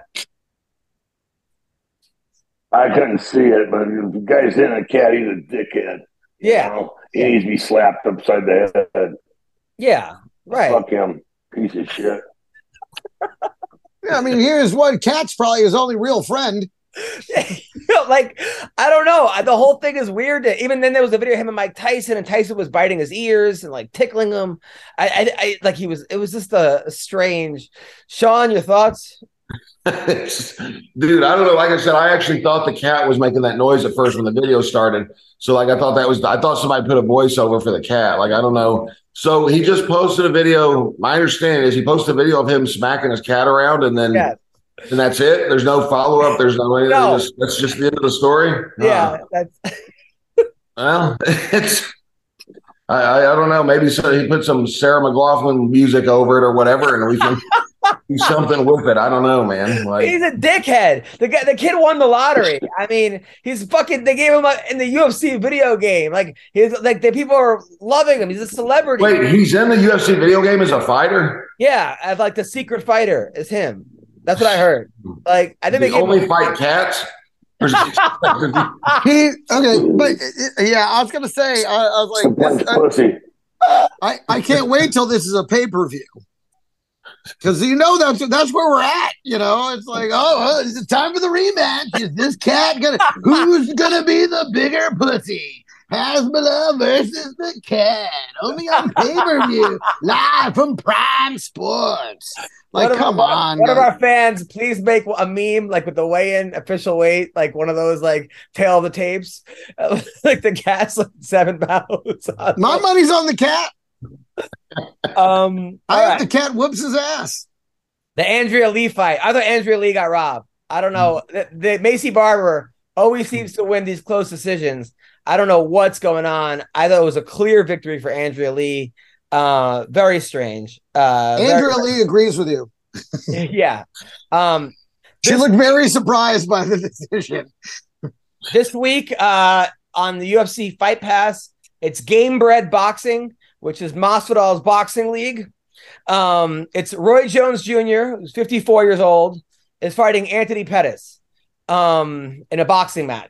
Speaker 2: I couldn't see it, but if the guy's hitting a cat, he's a dickhead.
Speaker 6: Yeah.
Speaker 2: You know? He needs to be slapped upside the head.
Speaker 6: Yeah, right.
Speaker 2: Fuck him. Piece of shit.
Speaker 7: Yeah, I mean, here's what cat's probably his only real friend.
Speaker 6: Like, I don't know. The whole thing is weird. Even then, there was a video of him and Mike Tyson, and Tyson was biting his ears and like tickling him. It was just a strange. Sean, your thoughts?
Speaker 8: Dude, I don't know. Like I said, I actually thought the cat was making that noise at first when the video started. So, like, I thought somebody put a voiceover for the cat. Like, I don't know. So he just posted a video. My understanding is he posted a video of him smacking his cat around, and then. Yeah. And that's it. There's no follow up. There's no anything. No. That's just the end of the story.
Speaker 6: Yeah, that's.
Speaker 8: Well, it's. I don't know. Maybe he put some Sarah McLachlan music over it or whatever, and we can do something with it. I don't know, man. Like,
Speaker 6: he's a dickhead. The kid won the lottery. I mean, he's fucking. They gave him in the UFC video game. Like the people are loving him. He's a celebrity.
Speaker 8: Wait, he's in the UFC video game as a fighter?
Speaker 6: Yeah, as like the secret fighter is him. That's what I heard. Like, I think
Speaker 8: they only fight cats.
Speaker 7: Okay, but yeah, I was gonna say, I was like, I can't wait till this is a pay-per-view, because that's where we're at. You know, it's like, it's time for the rematch. Is this cat who's gonna be the bigger pussy? Hasbulla versus the cat, only on pay-per-view, live from Prime Sports. Like, come on.
Speaker 6: One of our fans, please make a meme like with the weigh-in official weight, like one of those like tail of the tapes, like the cat's like 7 pounds.
Speaker 7: My money's on the cat. I hope the cat whoops his ass.
Speaker 6: The Andrea Lee fight. I thought Andrea Lee got robbed. I don't know. The Macy Barber always seems to win these close decisions. I don't know what's going on. I thought it was a clear victory for Andrea Lee. Very strange.
Speaker 7: Andrea Lee agrees with you.
Speaker 6: Yeah.
Speaker 7: She looked very surprised by the decision.
Speaker 6: This week on the UFC Fight Pass, it's Game Bred Boxing, which is Masvidal's boxing league. It's Roy Jones Jr., who's 54 years old, is fighting Anthony Pettis in a boxing match.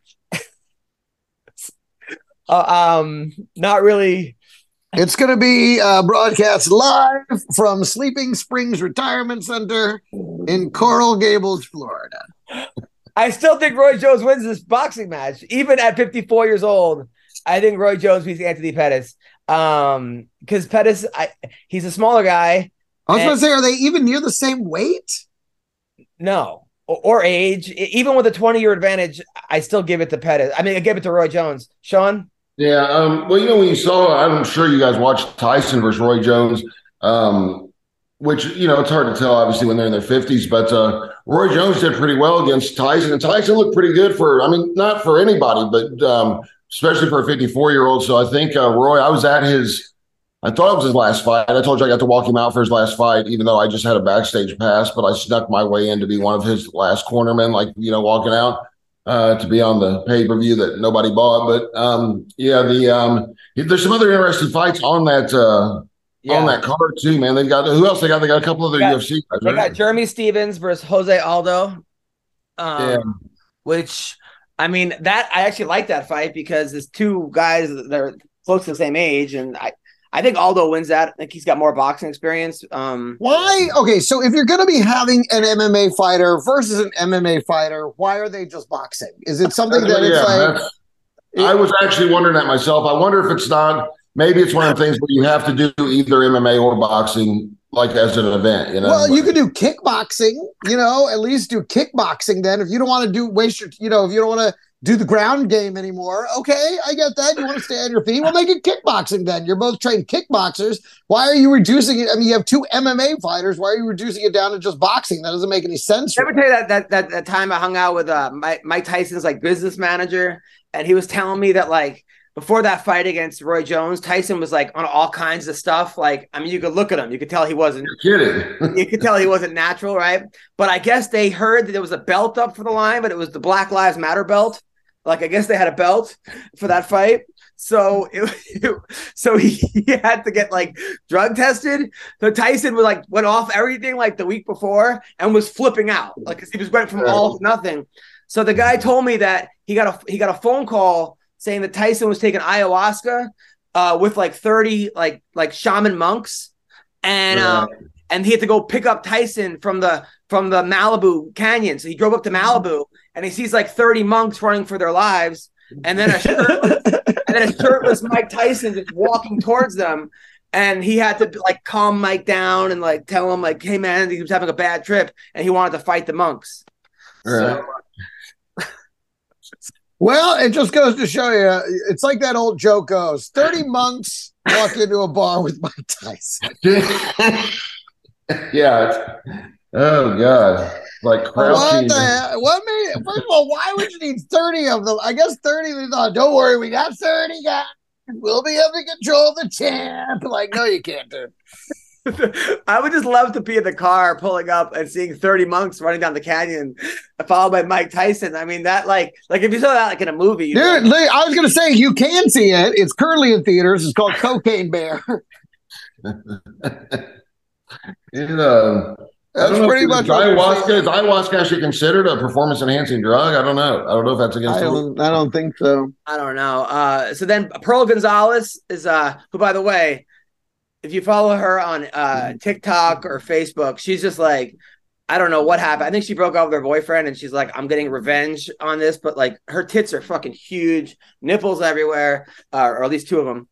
Speaker 6: Not really.
Speaker 7: It's going to be broadcast live from Sleeping Springs Retirement Center in Coral Gables, Florida.
Speaker 6: I still think Roy Jones wins this boxing match, even at 54 years old. I think Roy Jones beats Anthony Pettis because Pettis, he's a smaller guy.
Speaker 7: I was going to say, are they even near the same weight?
Speaker 6: No, or age. Even with a 20-year advantage, I still give it to Pettis. I mean, I give it to Roy Jones. Sean?
Speaker 8: Yeah, well, when you saw, I'm sure you guys watched Tyson versus Roy Jones, which, it's hard to tell, obviously, when they're in their 50s, but Roy Jones did pretty well against Tyson, and Tyson looked pretty good not for anybody, but especially for a 54-year-old. So I think Roy, I thought it was his last fight. I told you I got to walk him out for his last fight, even though I just had a backstage pass, but I snuck my way in to be one of his last cornermen, walking out. To be on the pay-per-view that nobody bought. But there's some other interesting fights on that card too, man. They've got who else? They got a couple other UFC guys.
Speaker 6: They got Jeremy Stevens versus Jose Aldo. Which I mean that I actually like that fight because there's two guys that are close to the same age, and I think Aldo wins that. I think he's got more boxing experience.
Speaker 7: Why? Okay, so if you're going to be having an MMA fighter versus an MMA fighter, why are they just boxing? Is it something that
Speaker 8: I was actually wondering that myself. I wonder if it's not, maybe it's one of the things where you have to do either MMA or boxing, like as an event, you know?
Speaker 7: Well, you could do kickboxing, at least do kickboxing then. If you don't want to waste your, if you don't want to do the ground game anymore. Okay, I get that. You want to stay on your feet? Well, make it kickboxing then. You're both trained kickboxers. Why are you reducing it? I mean, you have two MMA fighters. Why are you reducing it down to just boxing? That doesn't make any sense.
Speaker 6: Let me tell you that time I hung out with Mike Tyson's like business manager, and he was telling me that like before that fight against Roy Jones, Tyson was like on all kinds of stuff. Like, I mean, you could look at him, you could tell he wasn't.
Speaker 8: You're kidding.
Speaker 6: You could tell he wasn't natural, right? But I guess they heard that there was a belt up for the line, but it was the Black Lives Matter belt. Like, I guess they had a belt for that fight. So he had to get like drug tested. So Tyson was like went off everything like the week before and was flipping out. Like, 'cause he just went from all to nothing. So the guy told me that he got a phone call saying that Tyson was taking ayahuasca with like 30 like shaman monks. And he had to go pick up Tyson from the Malibu Canyon. So he drove up to Malibu and he sees like 30 monks running for their lives. And then a shirtless Mike Tyson just walking towards them. And he had to like calm Mike down and like tell him like, hey man, he was having a bad trip and he wanted to fight the monks.
Speaker 8: Right.
Speaker 7: Well, it just goes to show you, it's like that old joke goes, 30 monks walk into a bar with Mike Tyson.
Speaker 8: Yeah. Oh God. Like crouching.
Speaker 7: First of all, why would you need 30 of them? I guess 30, they thought, don't worry, we got 30 guys. We'll be able to control the champ. Like, no, you can't do it.
Speaker 6: I would just love to be in the car pulling up and seeing 30 monks running down the canyon, followed by Mike Tyson. I mean, that like if you saw that like in a movie,
Speaker 7: dude. I was gonna say you can see it. It's currently in theaters. It's called Cocaine Bear.
Speaker 8: That's pretty much ayahuasca. Is ayahuasca actually considered a performance enhancing drug? I don't know. I don't know if that's against.
Speaker 7: I don't think so.
Speaker 6: I don't know. So then Pearl Gonzalez is who, by the way, if you follow her on TikTok or Facebook, she's just like, I don't know what happened. I think she broke up with her boyfriend and she's like, I'm getting revenge on this. But like her tits are fucking huge, nipples everywhere, or at least two of them.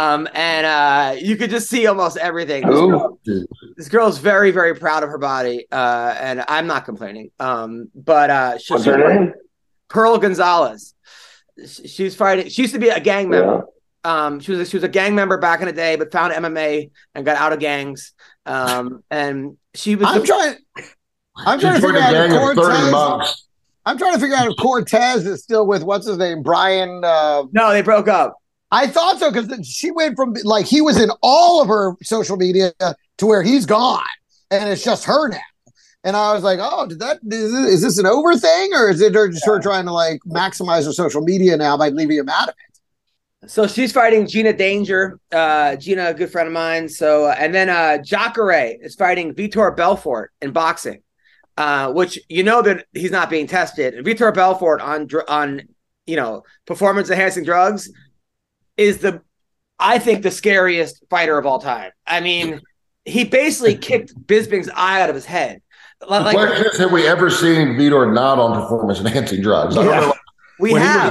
Speaker 6: And you could just see almost everything. This girl is very, very proud of her body. And I'm not complaining. What's
Speaker 2: her name?
Speaker 6: Pearl Gonzalez. She's fighting. She used to be a gang member. She was a gang member back in the day, but found MMA and got out of gangs. And she was.
Speaker 7: I'm trying to figure out if Cortez. I'm trying to figure out if Cortez is still with what's his name, Brian.
Speaker 6: No, they broke up.
Speaker 7: I thought so because she went from like he was in all of her social media to where he's gone, and it's just her now. And I was like, oh, is this an over thing, or is it just her trying to like maximize her social media now by leaving him out of it?
Speaker 6: So she's fighting Gina Danger. Gina, a good friend of mine. So and then Jacare is fighting Vitor Belfort in boxing, which that he's not being tested. And Vitor Belfort on performance enhancing drugs is I think the scariest fighter of all time. I mean, he basically kicked Bisping's eye out of his head.
Speaker 8: Like, the question is, have we ever seen Vitor not on performance enhancing drugs? I don't know.
Speaker 6: We have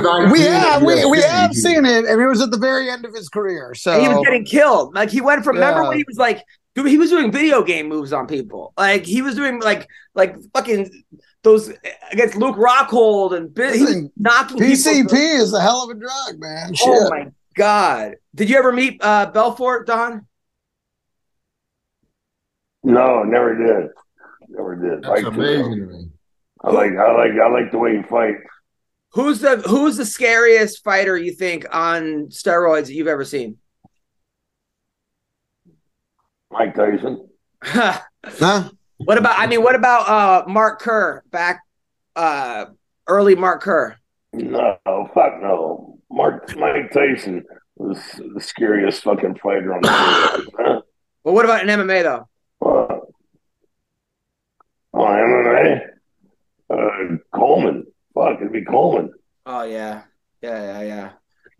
Speaker 7: seen it, and it was at the very end of his career. So
Speaker 6: and he was getting killed. Like he went from remember when he was like, dude, he was doing video game moves on people. Like he was doing like fucking those against Luke Rockhold and he was knocking.
Speaker 7: PCP is a hell of a drug, man. Shit.
Speaker 6: Oh my God! Did you ever meet Belfort, Don?
Speaker 2: No, never did. Never did.
Speaker 8: That's amazing to me.
Speaker 2: I like the way he fights.
Speaker 6: Who's the scariest fighter you think on steroids that you've ever seen?
Speaker 2: Mike Tyson.
Speaker 7: Huh?
Speaker 6: What about Mark Kerr back early Mark Kerr?
Speaker 2: No, fuck no. Mike Tyson was the scariest fucking fighter on the field. Huh?
Speaker 6: Well, what about in MMA though?
Speaker 2: MMA? Coleman. Fuck, it'd be Coleman.
Speaker 6: Oh yeah. Meanwhile,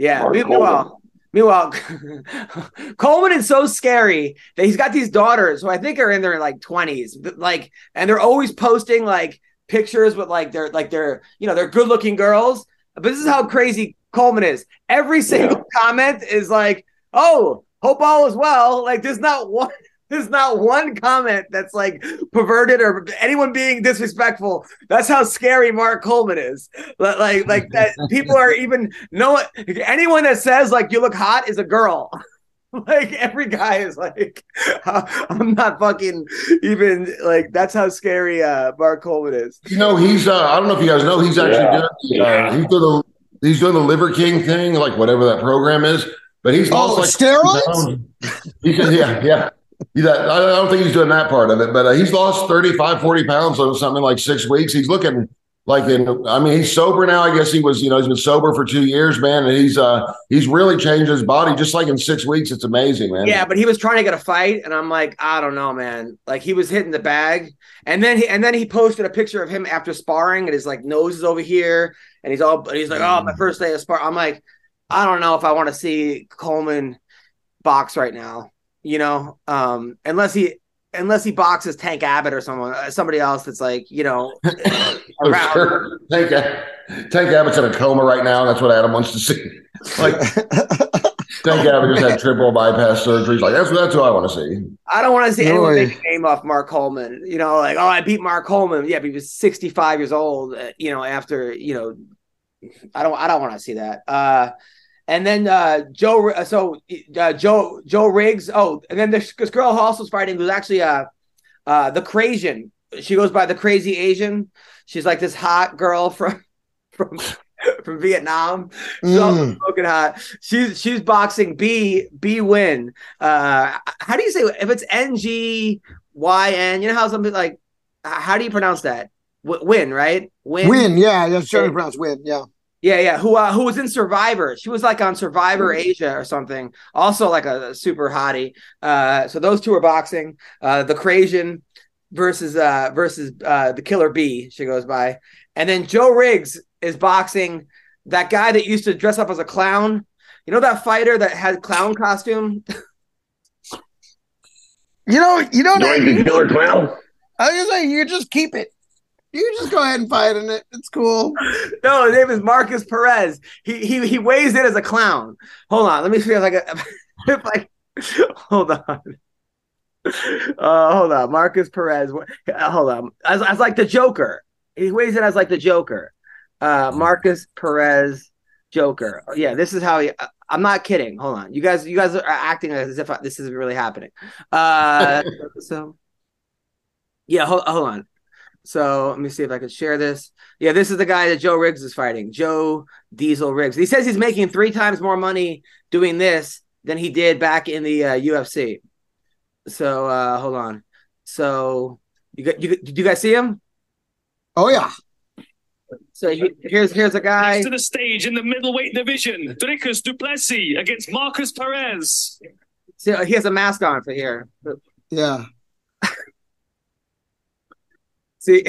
Speaker 6: Coleman is so scary that he's got these daughters who I think are in their like 20s, like, and they're always posting like pictures with they're good looking girls. But this is how crazy Coleman is. Every single comment is like, "Oh, hope all is well." Like, there's not one comment that's like perverted or anyone being disrespectful. That's how scary Mark Coleman is. Like that. People are even anyone that says like you look hot is a girl. Like every guy is like, I'm not fucking even like. That's how scary Mark Coleman is.
Speaker 8: He's I don't know if you guys know, he's actually he's doing the Liver King thing, like whatever that program is. But he's lost like
Speaker 7: steroids.
Speaker 8: Yeah. I don't think he's doing that part of it, but he's lost 35, 40 pounds or something in like 6 weeks. He's looking like he's sober now. I guess he's been sober for 2 years, man. And he's really changed his body just like in 6 weeks. It's amazing, man.
Speaker 6: Yeah, but he was trying to get a fight, and I'm like, I don't know, man. Like he was hitting the bag, and then he posted a picture of him after sparring, and his like nose is over here, and he's like, oh, my first day of spar. I'm like, I don't know if I want to see Coleman box right now, unless he boxes Tank Abbott or somebody else that's like, around.
Speaker 8: Sure. Tank Abbott's in a coma right now. That's what Adam wants to see. Like Tank Abbott just had triple bypass surgery. He's like, that's who I want to see. I don't want to see
Speaker 6: anyone make a name off Mark Coleman. Like, oh, I beat Mark Coleman. Yeah, but he was 65 years old. After I don't want to see that. And then Joe Riggs. Oh, and then this girl who also was fighting was actually the Crazian. She goes by the Crazy Asian. She's like this hot girl from Vietnam. So fucking hot. She's boxing B Win. How do you say if it's NGYN? You know how something like how do you pronounce that? Win, right?
Speaker 7: Win. Yeah, that's trying to pronounce Win. Yeah.
Speaker 6: Yeah. Who was in Survivor? She was like on Survivor Asia or something. Also like a super hottie. So those two are boxing. The Crazian versus the Killer B. She goes by, and then Joe Riggs is boxing that guy that used to dress up as a clown. You know that fighter that had clown costume.
Speaker 7: You know
Speaker 2: the Killer Clown.
Speaker 7: I was gonna say you just keep it. You just go ahead and fight in it. It's cool.
Speaker 6: No, his name is Marcus Perez. He weighs in as a clown. Hold on, let me see if I hold on. Hold on, Marcus Perez. Hold on, as like the Joker. He weighs in as like the Joker. Marcus Perez, Joker. Yeah, this is how he. I'm not kidding. Hold on, you guys are acting as if this is really happening. So yeah, hold on. So let me see if I can share this. Yeah, this is the guy that Joe Riggs is fighting. Joe Diesel Riggs. He says he's making 3 times more money doing this than he did back in the UFC. So hold on. So did you guys see him?
Speaker 7: Oh yeah.
Speaker 6: So here's a guy.
Speaker 10: Next to the stage in the middleweight division, Dricus du Plessis against Marcus Perez.
Speaker 6: So he has a mask on for here.
Speaker 7: Yeah.
Speaker 6: See,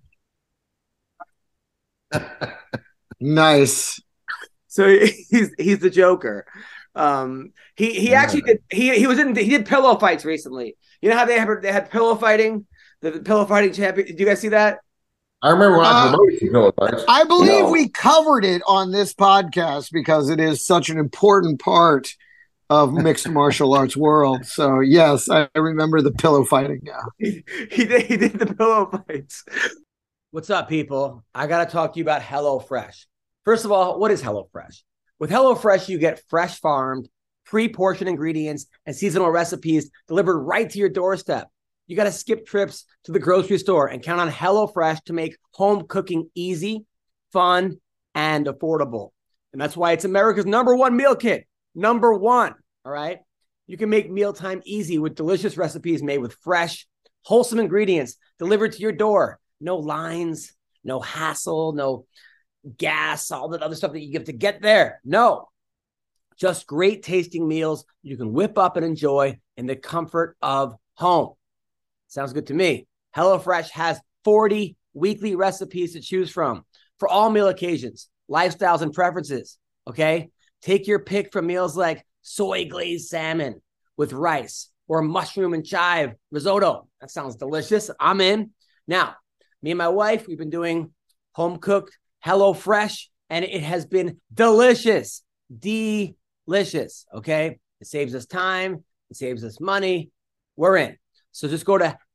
Speaker 7: nice.
Speaker 6: So he's the Joker. He actually did. He did pillow fights recently. You know how they had pillow fighting, the pillow fighting champion. Did you guys see that?
Speaker 8: I remember when I promoted pillow fights.
Speaker 7: I believe we covered it on this podcast because it is such an important part of mixed martial arts world. So yes, I remember the pillow fighting now.
Speaker 6: He did the pillow fights. What's up, people? I got to talk to you about HelloFresh. First of all, what is HelloFresh? With HelloFresh, you get fresh farmed, pre-portioned ingredients and seasonal recipes delivered right to your doorstep. You got to skip trips to the grocery store and count on HelloFresh to make home cooking easy, fun, and affordable. And that's why it's America's #1 meal kit. #1, all right? You can make mealtime easy with delicious recipes made with fresh, wholesome ingredients delivered to your door. No lines, no hassle, no gas, all that other stuff that you have to get there. No, just great tasting meals you can whip up and enjoy in the comfort of home. Sounds good to me. HelloFresh has 40 weekly recipes to choose from for all meal occasions, lifestyles, and preferences, okay? Take your pick from meals like soy glazed salmon with rice or mushroom and chive risotto. That sounds delicious. I'm in. Now, me and my wife, we've been doing home-cooked HelloFresh and it has been delicious. Delicious. Okay. It saves us time. It saves us money. We're in. So just go to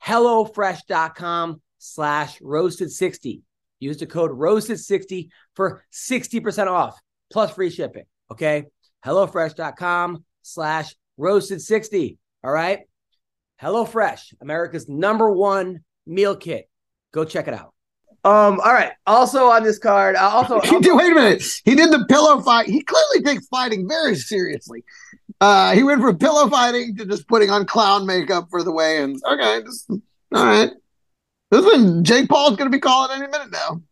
Speaker 6: HelloFresh.com/roasted60. Use the code roasted60 for 60% off plus free shipping. Okay. HelloFresh.com/roasted60. All right. HelloFresh, America's #1 meal kit. Go check it out. All right. Also on this card,
Speaker 7: wait a minute. He did the pillow fight. He clearly takes fighting very seriously. He went from pillow fighting to just putting on clown makeup for the weigh-ins. Okay, all right. This one, Jake Paul's going to be calling any minute now.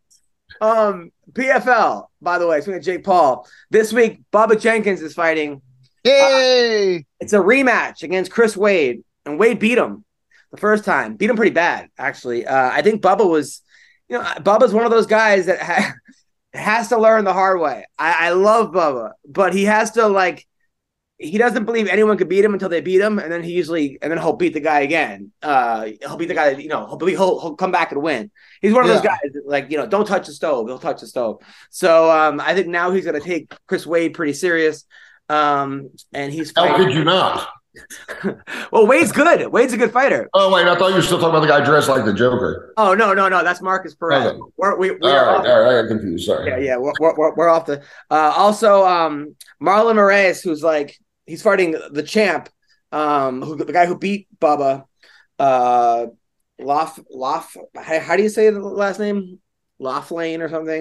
Speaker 6: PFL, by the way, speaking of Jake Paul, this week Bubba Jenkins is fighting.
Speaker 7: Yay!
Speaker 6: It's a rematch against Chris Wade, and Wade beat him the first time. Beat him pretty bad, actually. I think Bubba was, Bubba's one of those guys that has to learn the hard way. I love Bubba, but he has to he doesn't believe anyone could beat him until they beat him, and then he'll beat the guy again. He'll beat the guy that, he'll come back and win. He's one of those guys that, don't touch the stove. He'll touch the stove. So I think now he's going to take Chris Wade pretty serious. And he's fighting.
Speaker 8: How could you not?
Speaker 6: Well, Wade's good. Wade's a good fighter.
Speaker 8: Oh, wait, I thought you were still talking about the guy dressed like the Joker.
Speaker 6: Oh, no. That's Marcus Perez. Okay. We
Speaker 8: all right, I got confused. Sorry.
Speaker 6: Yeah. We're off the. Also, Marlon Moraes, who's he's fighting the champ, the guy who beat Bubba. How do you say the last name? Laughlane or something?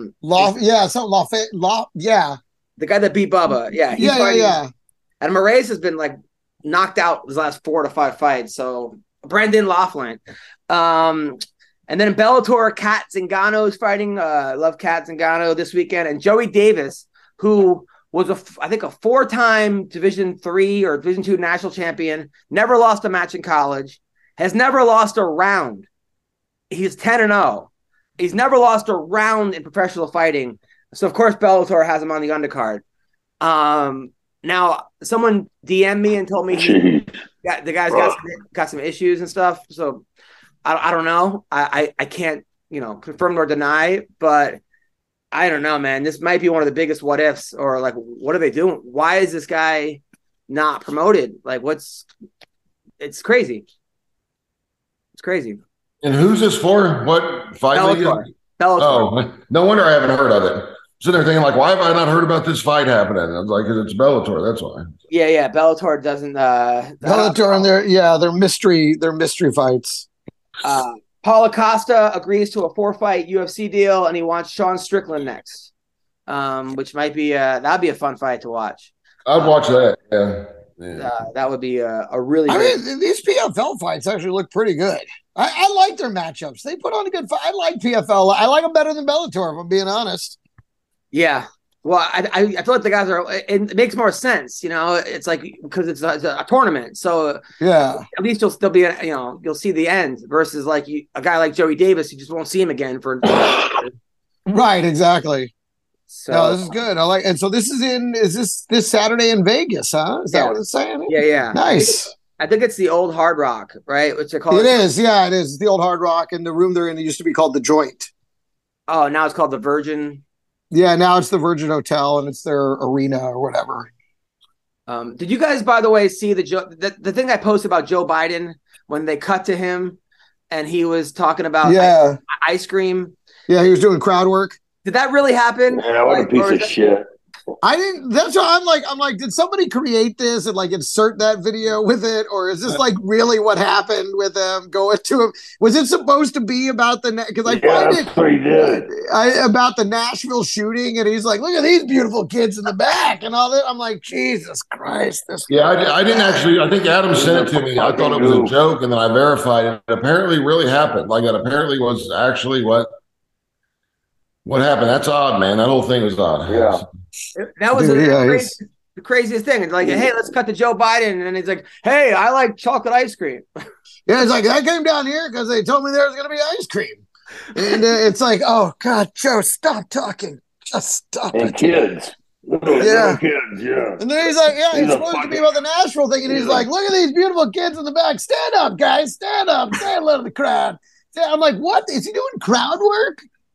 Speaker 7: Yeah.
Speaker 6: The guy that beat Bubba. Yeah.
Speaker 7: Yeah.
Speaker 6: And Moraes has been knocked out his last 4 to 5 fights. So Brendan Laughlin. And then Bellator, Kat Zingano is fighting. Love Kat Zingano this weekend. And Joey Davis, who was I think a 4-time Division III or Division II national champion, never lost a match in college, has never lost a round. He's 10-0. He's never lost a round in professional fighting. So of course Bellator has him on the undercard. Now someone DM'd me and told me the guy's got some issues and stuff. So I don't know. I can't confirm nor deny, but I don't know, man. This might be one of the biggest what ifs, or what are they doing? Why is this guy not promoted? It's crazy. It's crazy.
Speaker 8: And who's this for? What fight?
Speaker 6: Bellator.
Speaker 8: Oh, no wonder I haven't heard of it. Sitting there thinking, why have I not heard about this fight happening? I was like, it's Bellator, that's why.
Speaker 6: Yeah. Bellator doesn't.
Speaker 7: Bellator and their mystery fights.
Speaker 6: Paul Acosta agrees to a 4-fight UFC deal, and he wants Sean Strickland next, which might be that'd be a fun fight to watch.
Speaker 8: I'd watch that. Yeah.
Speaker 6: That would be a really.
Speaker 7: These PFL fights actually look pretty good. I like their matchups. They put on a good fight. I like PFL. I like them better than Bellator, if I'm being honest.
Speaker 6: Yeah. Well, I feel like the guys it makes more sense, it's because it's a tournament. So
Speaker 7: yeah,
Speaker 6: at least you'll still be, you'll see the end versus a guy like Joey Davis, you just won't see him again for.
Speaker 7: Right. Exactly.
Speaker 6: So
Speaker 7: no, this is good. I like, and so this is this Saturday in Vegas, huh? Is that what it's saying?
Speaker 6: Yeah.
Speaker 7: Nice.
Speaker 6: I think it's the old Hard Rock, right? Which they call
Speaker 7: it is. Yeah, it is. It's the old Hard Rock, and the room they're in, it used to be called the Joint.
Speaker 6: Oh, now it's called the Virgin.
Speaker 7: Yeah, now it's the Virgin Hotel, and it's their arena or whatever.
Speaker 6: Did you guys, by the way, see the thing I posted about Joe Biden when they cut to him and he was talking about ice cream?
Speaker 7: Yeah, he was doing crowd work.
Speaker 6: Did that really happen?
Speaker 2: Yeah, what a piece of shit.
Speaker 7: I didn't. That's why I'm like, did somebody create this and insert that video with it, or is this really what happened with them going to him? Was it supposed to be about because I find it about the Nashville shooting, and he's like, look at these beautiful kids in the back and all that. I'm like, Jesus Christ!
Speaker 8: I didn't actually. I think Adam sent it to me. I thought it was a joke, and then I verified it. It apparently really happened. That apparently was actually what happened. That's odd, man. That whole thing was odd.
Speaker 2: Yeah.
Speaker 6: That was the craziest thing. It's hey, let's cut to Joe Biden. And he's like, hey, I like chocolate ice cream.
Speaker 7: Yeah, it's I came down here because they told me there was going to be ice cream. And it's oh, God, Joe, stop talking. Just stop it.
Speaker 2: Kids.
Speaker 7: Yeah.
Speaker 2: Kids, yeah.
Speaker 7: And then he's like, it's supposed to be about the Nashville thing. And he's like, look at these beautiful kids in the back. Stand up, guys. Stand up. Say hello to the crowd. I'm like, what? Is he doing crowd work?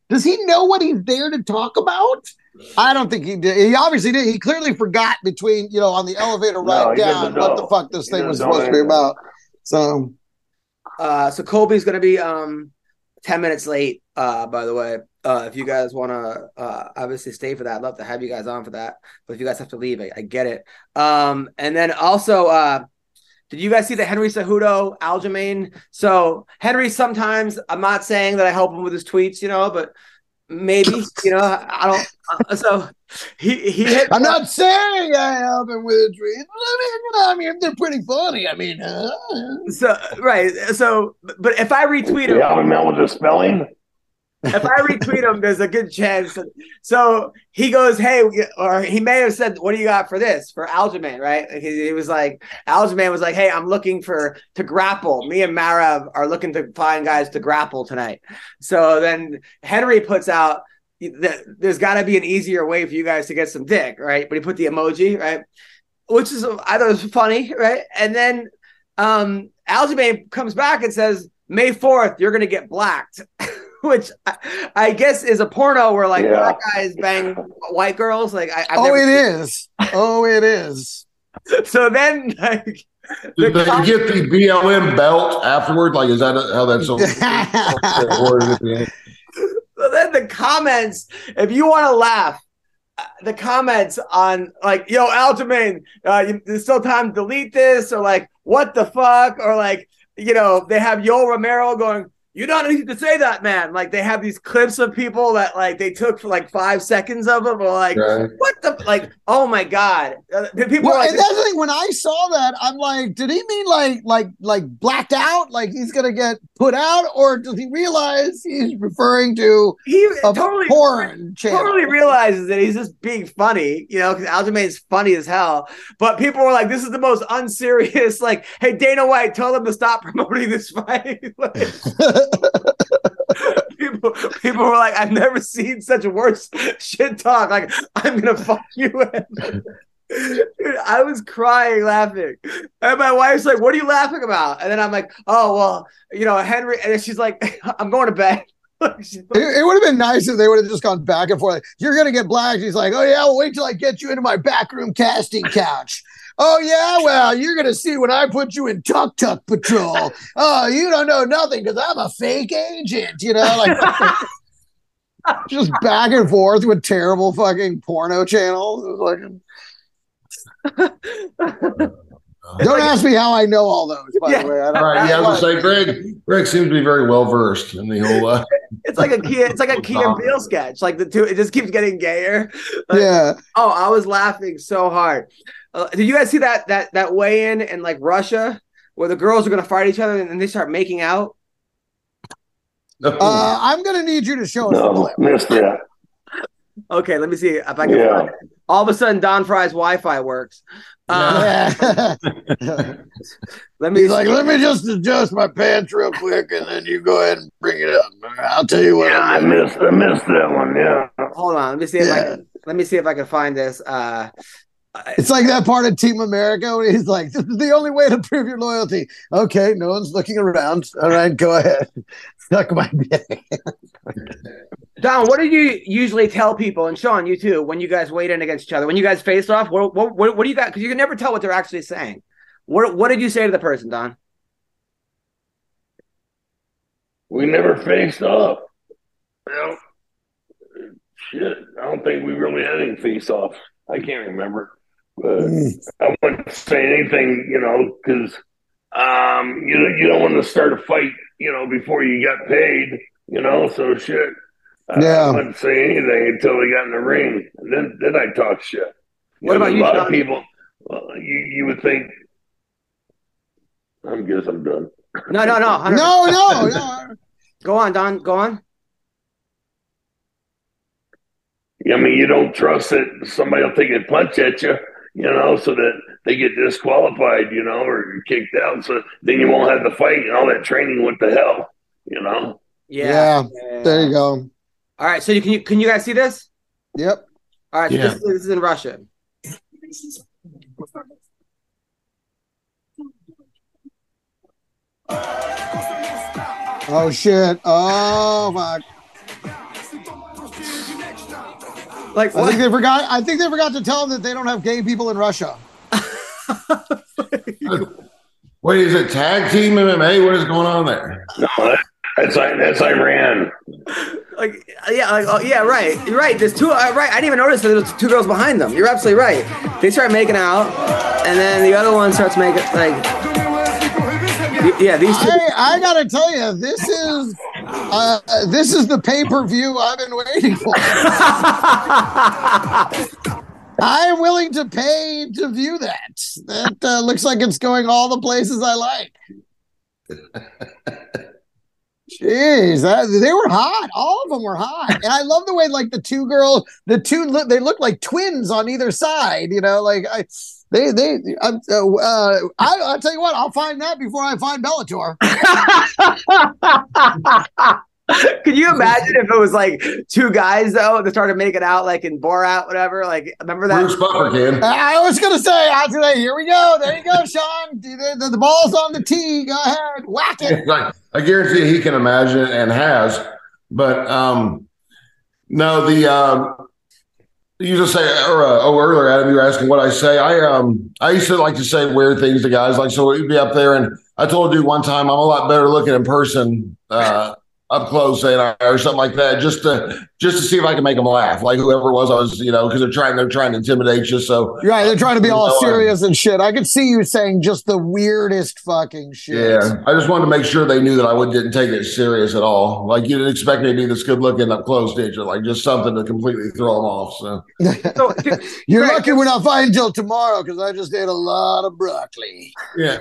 Speaker 7: Does he know what he's there to talk about? I don't think he did. He obviously did. He clearly forgot between, on the elevator ride down what the fuck this thing was supposed to be about. So
Speaker 6: Colby's going to be 10 minutes late, by the way. If you guys want to obviously stay for that, I'd love to have you guys on for that. But if you guys have to leave, I get it. And then also, did you guys see the Henry Cejudo, Aljamain? So Henry, sometimes I'm not saying that I help him with his tweets, but maybe, I don't. So he hit.
Speaker 7: I'm not saying I help him with a tweet. I mean, they're pretty funny. I mean,
Speaker 6: so right. So, but if I retweet him,
Speaker 2: yeah, man, with the spelling.
Speaker 6: If I retweet him, there's a good chance. So he goes, hey, or he may have said, what do you got for this? For Aljamain, right? He was like, Aljamain was like, hey, I'm looking to grapple. Me and Marav are looking to find guys to grapple tonight. So then Henry puts out, there's got to be an easier way for you guys to get some dick, right? But he put the emoji, right? Which is, I thought it was funny, right? And then Aljamain comes back and says, May 4th, you're going to get blacked. Which I guess is a porno where black guys bang white girls. Like
Speaker 7: it is.
Speaker 6: So then,
Speaker 8: did they get the BLM belt afterward? Like, is that how that's so?
Speaker 6: So then the comments, if you want to laugh, the comments on yo, Aljamain, there's still time to delete this, or what the fuck, or they have Yoel Romero going, you don't need to say that, man. They have these clips of people that they took for 5 seconds of them, or what the oh my god. People
Speaker 7: and that's the thing, when I saw that, I'm like, did he mean like blacked out, like he's gonna get put out, or does he realize he's referring to a porn channel?
Speaker 6: Totally realizes that he's just being funny, because Aljamain is funny as hell. But people were like, this is the most unserious, hey, Dana White, tell them to stop promoting this fight. People were like, I've never seen such a worse shit talk. I'm gonna fuck you in. Dude, I was crying laughing, and my wife's like, what are you laughing about? And then I'm like, oh well, Henry, and then she's like, I'm going to bed.
Speaker 7: It would have been nice if they would have just gone back and forth. You're gonna get blacked. He's like, oh yeah, well, wait till I get you into my backroom casting couch. Oh, yeah, well, you're going to see when I put you in Tuk Tuk Patrol. Oh, you don't know nothing because I'm a fake agent, just back and forth with terrible fucking porno channels. Don't ask me how I know all those, by the way.
Speaker 8: All right, I was going to say, Greg seems to be very well-versed in the whole...
Speaker 6: It's like a Key and Peele sketch. The two, it just keeps getting gayer.
Speaker 7: Yeah.
Speaker 6: Oh, I was laughing so hard. Did you guys see that weigh-in in Russia where the girls are going to fight each other and they start making out?
Speaker 7: I'm going to need you to show us the clip.
Speaker 2: Missed that.
Speaker 6: Okay, let me see if I can find it. All of a sudden, Don Fry's Wi-Fi works.
Speaker 7: Let me just adjust my pants real quick, and then you go ahead and bring it up. I'll tell you what.
Speaker 2: I missed that one. Yeah.
Speaker 6: Hold on. Let me see if I can find this.
Speaker 7: It's like that part of Team America where he's like, this is the only way to prove your loyalty. Okay, no one's looking around. All right, go ahead. Suck my dick.
Speaker 6: Don, what do you usually tell people, and Sean, you too, when you guys weighed in against each other? When you guys face off, what do you got? Because you can never tell what they're actually saying. What did you say to the person, Don?
Speaker 2: We never faced off. Shit, I don't think we really had any face offs. I can't remember. But I wouldn't say anything, because you don't want to start a fight, before you got paid, so shit. I wouldn't say anything until we got in the ring. And then I talk shit.
Speaker 6: What about you,
Speaker 2: a lot
Speaker 6: Sean?
Speaker 2: of people, you would think, I guess I'm done.
Speaker 6: No.
Speaker 7: No.
Speaker 6: Go on, Don. Go on.
Speaker 2: I mean, you don't trust that somebody will take a punch at you, so that they get disqualified, or kicked out. So then you won't have the fight and all that training. What the hell,
Speaker 7: Yeah. There you go.
Speaker 6: All right. So can you guys see this?
Speaker 7: Yep.
Speaker 6: All right. So this is in Russia.
Speaker 7: Oh shit! Oh fuck!
Speaker 6: Like,
Speaker 7: I think they forgot. I think they forgot to tell them that they don't have gay people in Russia.
Speaker 8: Wait, is it tag team MMA? What is going on there?
Speaker 2: No, that's Iran.
Speaker 6: Like, yeah, like, oh, yeah, right. You're right. There's two. Right. I didn't even notice that there's two girls behind them. You're absolutely right. They start making out, and then the other one starts making like. Yeah, these two.
Speaker 7: I gotta tell you, this is the pay-per-view I've been waiting for. I'm willing to pay to view that. That looks like it's going all the places I like. Jeez, they were hot. All of them were hot, and I love the way like the two girls, they look like twins on either side. You know, like I'll tell you what, I'll find that before I find Bellator.
Speaker 6: Could you imagine if it was like two guys though that started making out like in Borat, whatever? Like, remember that?
Speaker 8: Bruce Buffer can.
Speaker 7: I was gonna say, here we go. There you go, Sean. The ball's on the tee. Go ahead, whack it.
Speaker 8: I guarantee he can imagine it and has. But no, you just say, earlier, Adam, you were asking what I say. I used to like to say weird things to guys, like, so we'd be up there, and I told a dude one time I'm a lot better looking in person, up close, or something like that, just to see if I can make them laugh, like whoever it was I was, because they're trying to intimidate you. So
Speaker 7: right, they're trying to be all serious and shit. I could see you saying just the weirdest fucking shit.
Speaker 8: Yeah, I just wanted to make sure they knew that I didn't take it serious at all. Like, you didn't expect me to be this good looking up close, did you? Like, just something to completely throw them off. So
Speaker 7: you're lucky we're not fighting till tomorrow, because I just ate a lot of broccoli.
Speaker 8: Yeah.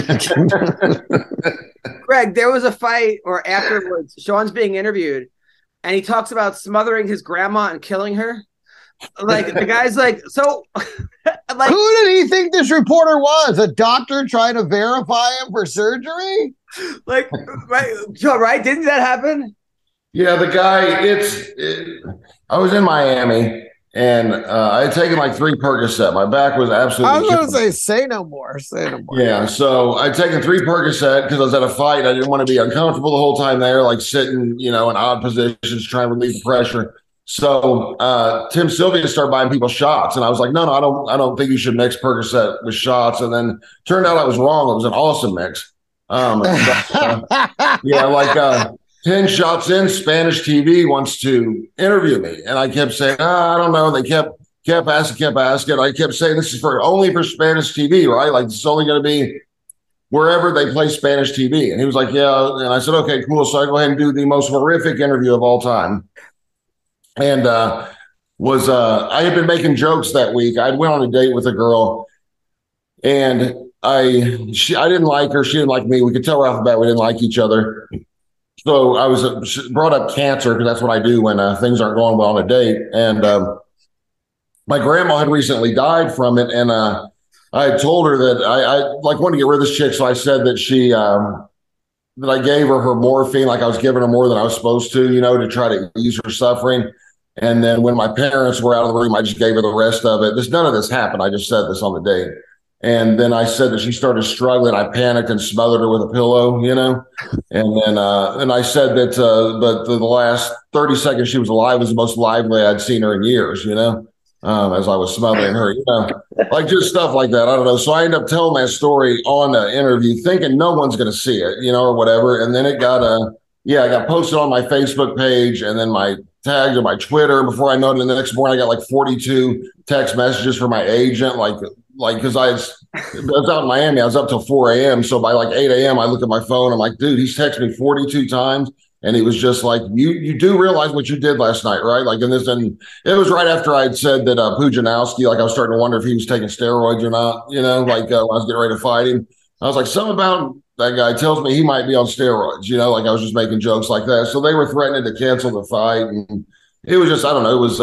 Speaker 6: Greg, there was a fight, or afterwards, Sean's being interviewed, and he talks about smothering his grandma and killing her. Like, the guy's like, so, like,
Speaker 7: who did he think this reporter was? A doctor trying to verify him for surgery?
Speaker 6: Like, right? Didn't that happen?
Speaker 8: Yeah, the guy. I was in Miami. And I had taken like 3 Percocet. My back was absolutely.
Speaker 7: I was going to say no more. Say no more.
Speaker 8: Yeah. So I'd taken 3 Percocet because I was at a fight. I didn't want to be uncomfortable the whole time there, like sitting, in odd positions, trying to relieve the pressure. So Tim Sylvia started buying people shots. And I was like, no, I don't think you should mix Percocet with shots. And then turned out I was wrong. It was an awesome mix. Yeah, like 10 shots in, Spanish TV wants to interview me. And I kept saying, I don't know. They kept asking. I kept saying, this is only for Spanish TV, right? Like, it's only going to be wherever they play Spanish TV. And he was like, yeah. And I said, okay, cool. So I go ahead and do the most horrific interview of all time. And I had been making jokes that week. I went on a date with a girl, and I didn't like her. She didn't like me. We could tell right off the bat we didn't like each other. So I was brought up cancer, because that's what I do when things aren't going well on a date. And my grandma had recently died from it. And I had told her that I wanted to get rid of this chick. So I said that that I gave her morphine, like I was giving her more than I was supposed to, to try to ease her suffering. And then when my parents were out of the room, I just gave her the rest of it. None of this happened. I just said this on the date. And then I said that she started struggling. I panicked and smothered her with a pillow, And then and I said that but the last 30 seconds she was alive was the most lively I'd seen her in years, as I was smothering her, like just stuff like that. I don't know. So I ended up telling that story on the interview, thinking no one's going to see it, or whatever. And then it got I got posted on my Facebook page, and then my tagged on my Twitter. Before I know it, the next morning I got like 42 text messages from my agent, like because I was out in Miami. I was up till 4 a.m. So by like 8 a.m. I look at my phone. I'm like, dude, he's texted me 42 times. And he was just like, you do realize what you did last night, right? Like, and it was right after I had said that Pujanowski, like I was starting to wonder if he was taking steroids or not, when I was getting ready to fight him. I was like, something about that guy tells me he might be on steroids, like I was just making jokes like that. So they were threatening to cancel the fight. And it was just, I don't know. It was,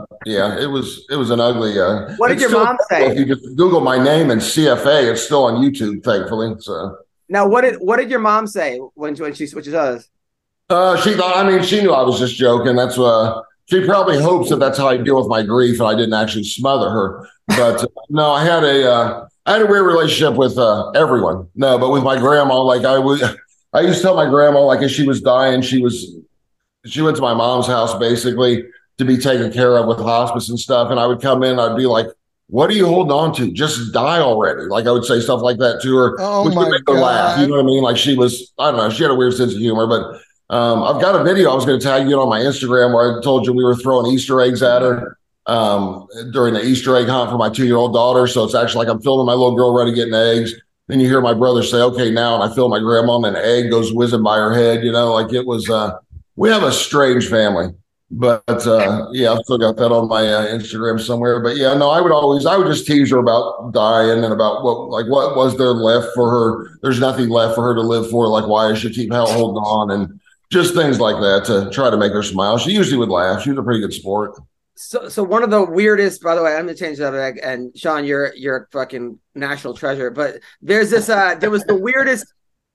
Speaker 8: it was an ugly.
Speaker 6: What did your mom say?
Speaker 8: If you just Google my name and CFA, it's still on YouTube, thankfully. So
Speaker 6: now, what did your mom say when she does?
Speaker 8: She thought, she knew I was just joking. That's she probably hopes that's how I deal with my grief, and I didn't actually smother her. But no, I had a weird relationship with everyone. No, but with my grandma, like I used to tell my grandma, like as she was dying, she went to my mom's house basically, to be taken care of with hospice and stuff. And I would come in, I'd be like, what are you holding on to? Just die already. Like I would say stuff like that to her.
Speaker 7: Oh
Speaker 8: which would
Speaker 7: my
Speaker 8: make her laugh. You know what I mean? Like she was, I don't know, she had a weird sense of humor, but I've got a video I was going to tag you on my Instagram where I told you we were throwing Easter eggs at her during the Easter egg hunt for my 2-year-old daughter. So it's actually like I'm filming my little girl ready getting eggs. Then you hear my brother say, okay, now, and I film my grandma and an egg goes whizzing by her head, like it was, we have a strange family. But yeah, I've still got that on my Instagram somewhere. But yeah, no, I would just tease her about dying and about what was there left for her? There's nothing left for her to live for. Like, why does she keep holding on? And just things like that to try to make her smile. She usually would laugh. She was a pretty good sport.
Speaker 6: So one of the weirdest, by the way, I'm gonna change that. And Sean, you're a fucking national treasure. But there's this. There was the weirdest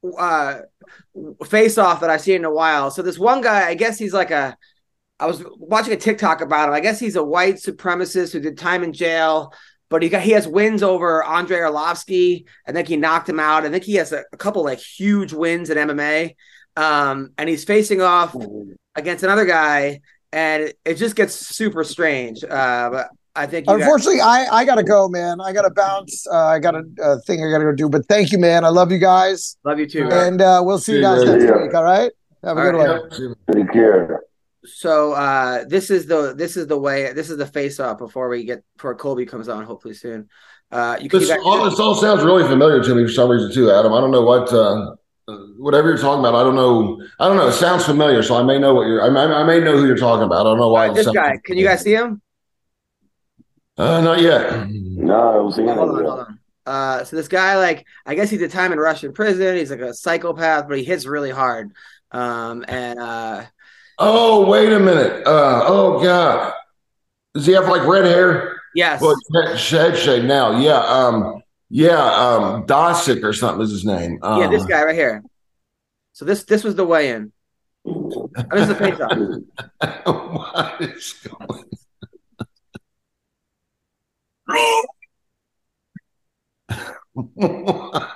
Speaker 6: face off that I've seen in a while. So this one guy, I guess he's like I was watching a TikTok about him. I guess he's a white supremacist who did time in jail, but he has wins over Andrei Arlovsky. I think he knocked him out. I think he has a couple like huge wins in MMA. And he's facing off against another guy, and it just gets super strange. But I think
Speaker 7: unfortunately, I gotta go, man. I gotta bounce. I got a thing I gotta go do. But thank you, man. I love you guys.
Speaker 6: Love you too.
Speaker 7: And we'll see you guys next week. All right. Have a good one.
Speaker 2: Take care.
Speaker 6: So this is the face off before Colby comes on hopefully soon.
Speaker 8: This all sounds really familiar to me for some reason too, Adam. I don't know what whatever you're talking about. I don't know. It sounds familiar, so I may know I may know who you're talking about. I don't know why.
Speaker 6: This guy, can you guys see him?
Speaker 8: Not yet.
Speaker 2: No, I don't see him.
Speaker 6: Hold on. So this guy, like, I guess he did time in Russian prison. He's like a psychopath, but he hits really hard.
Speaker 8: Oh, wait a minute. Oh God. Does he have like red hair?
Speaker 6: Yes.
Speaker 8: Well, head shade now. Yeah. Dosick or something is his name.
Speaker 6: Yeah, this guy right here. So this was the weigh-in. This is the face-off.
Speaker 8: What is going on?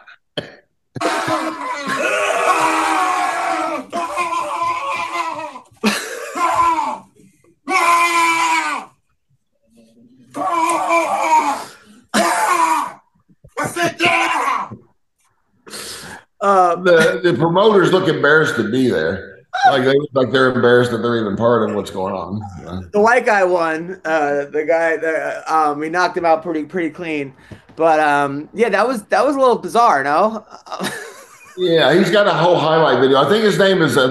Speaker 8: The promoters look embarrassed to be there. Like they're embarrassed that they're even part of what's going on.
Speaker 6: The white guy won. The guy we knocked him out pretty clean. But yeah, that was a little bizarre, no?
Speaker 8: Yeah, he's got a whole highlight video. I think his name is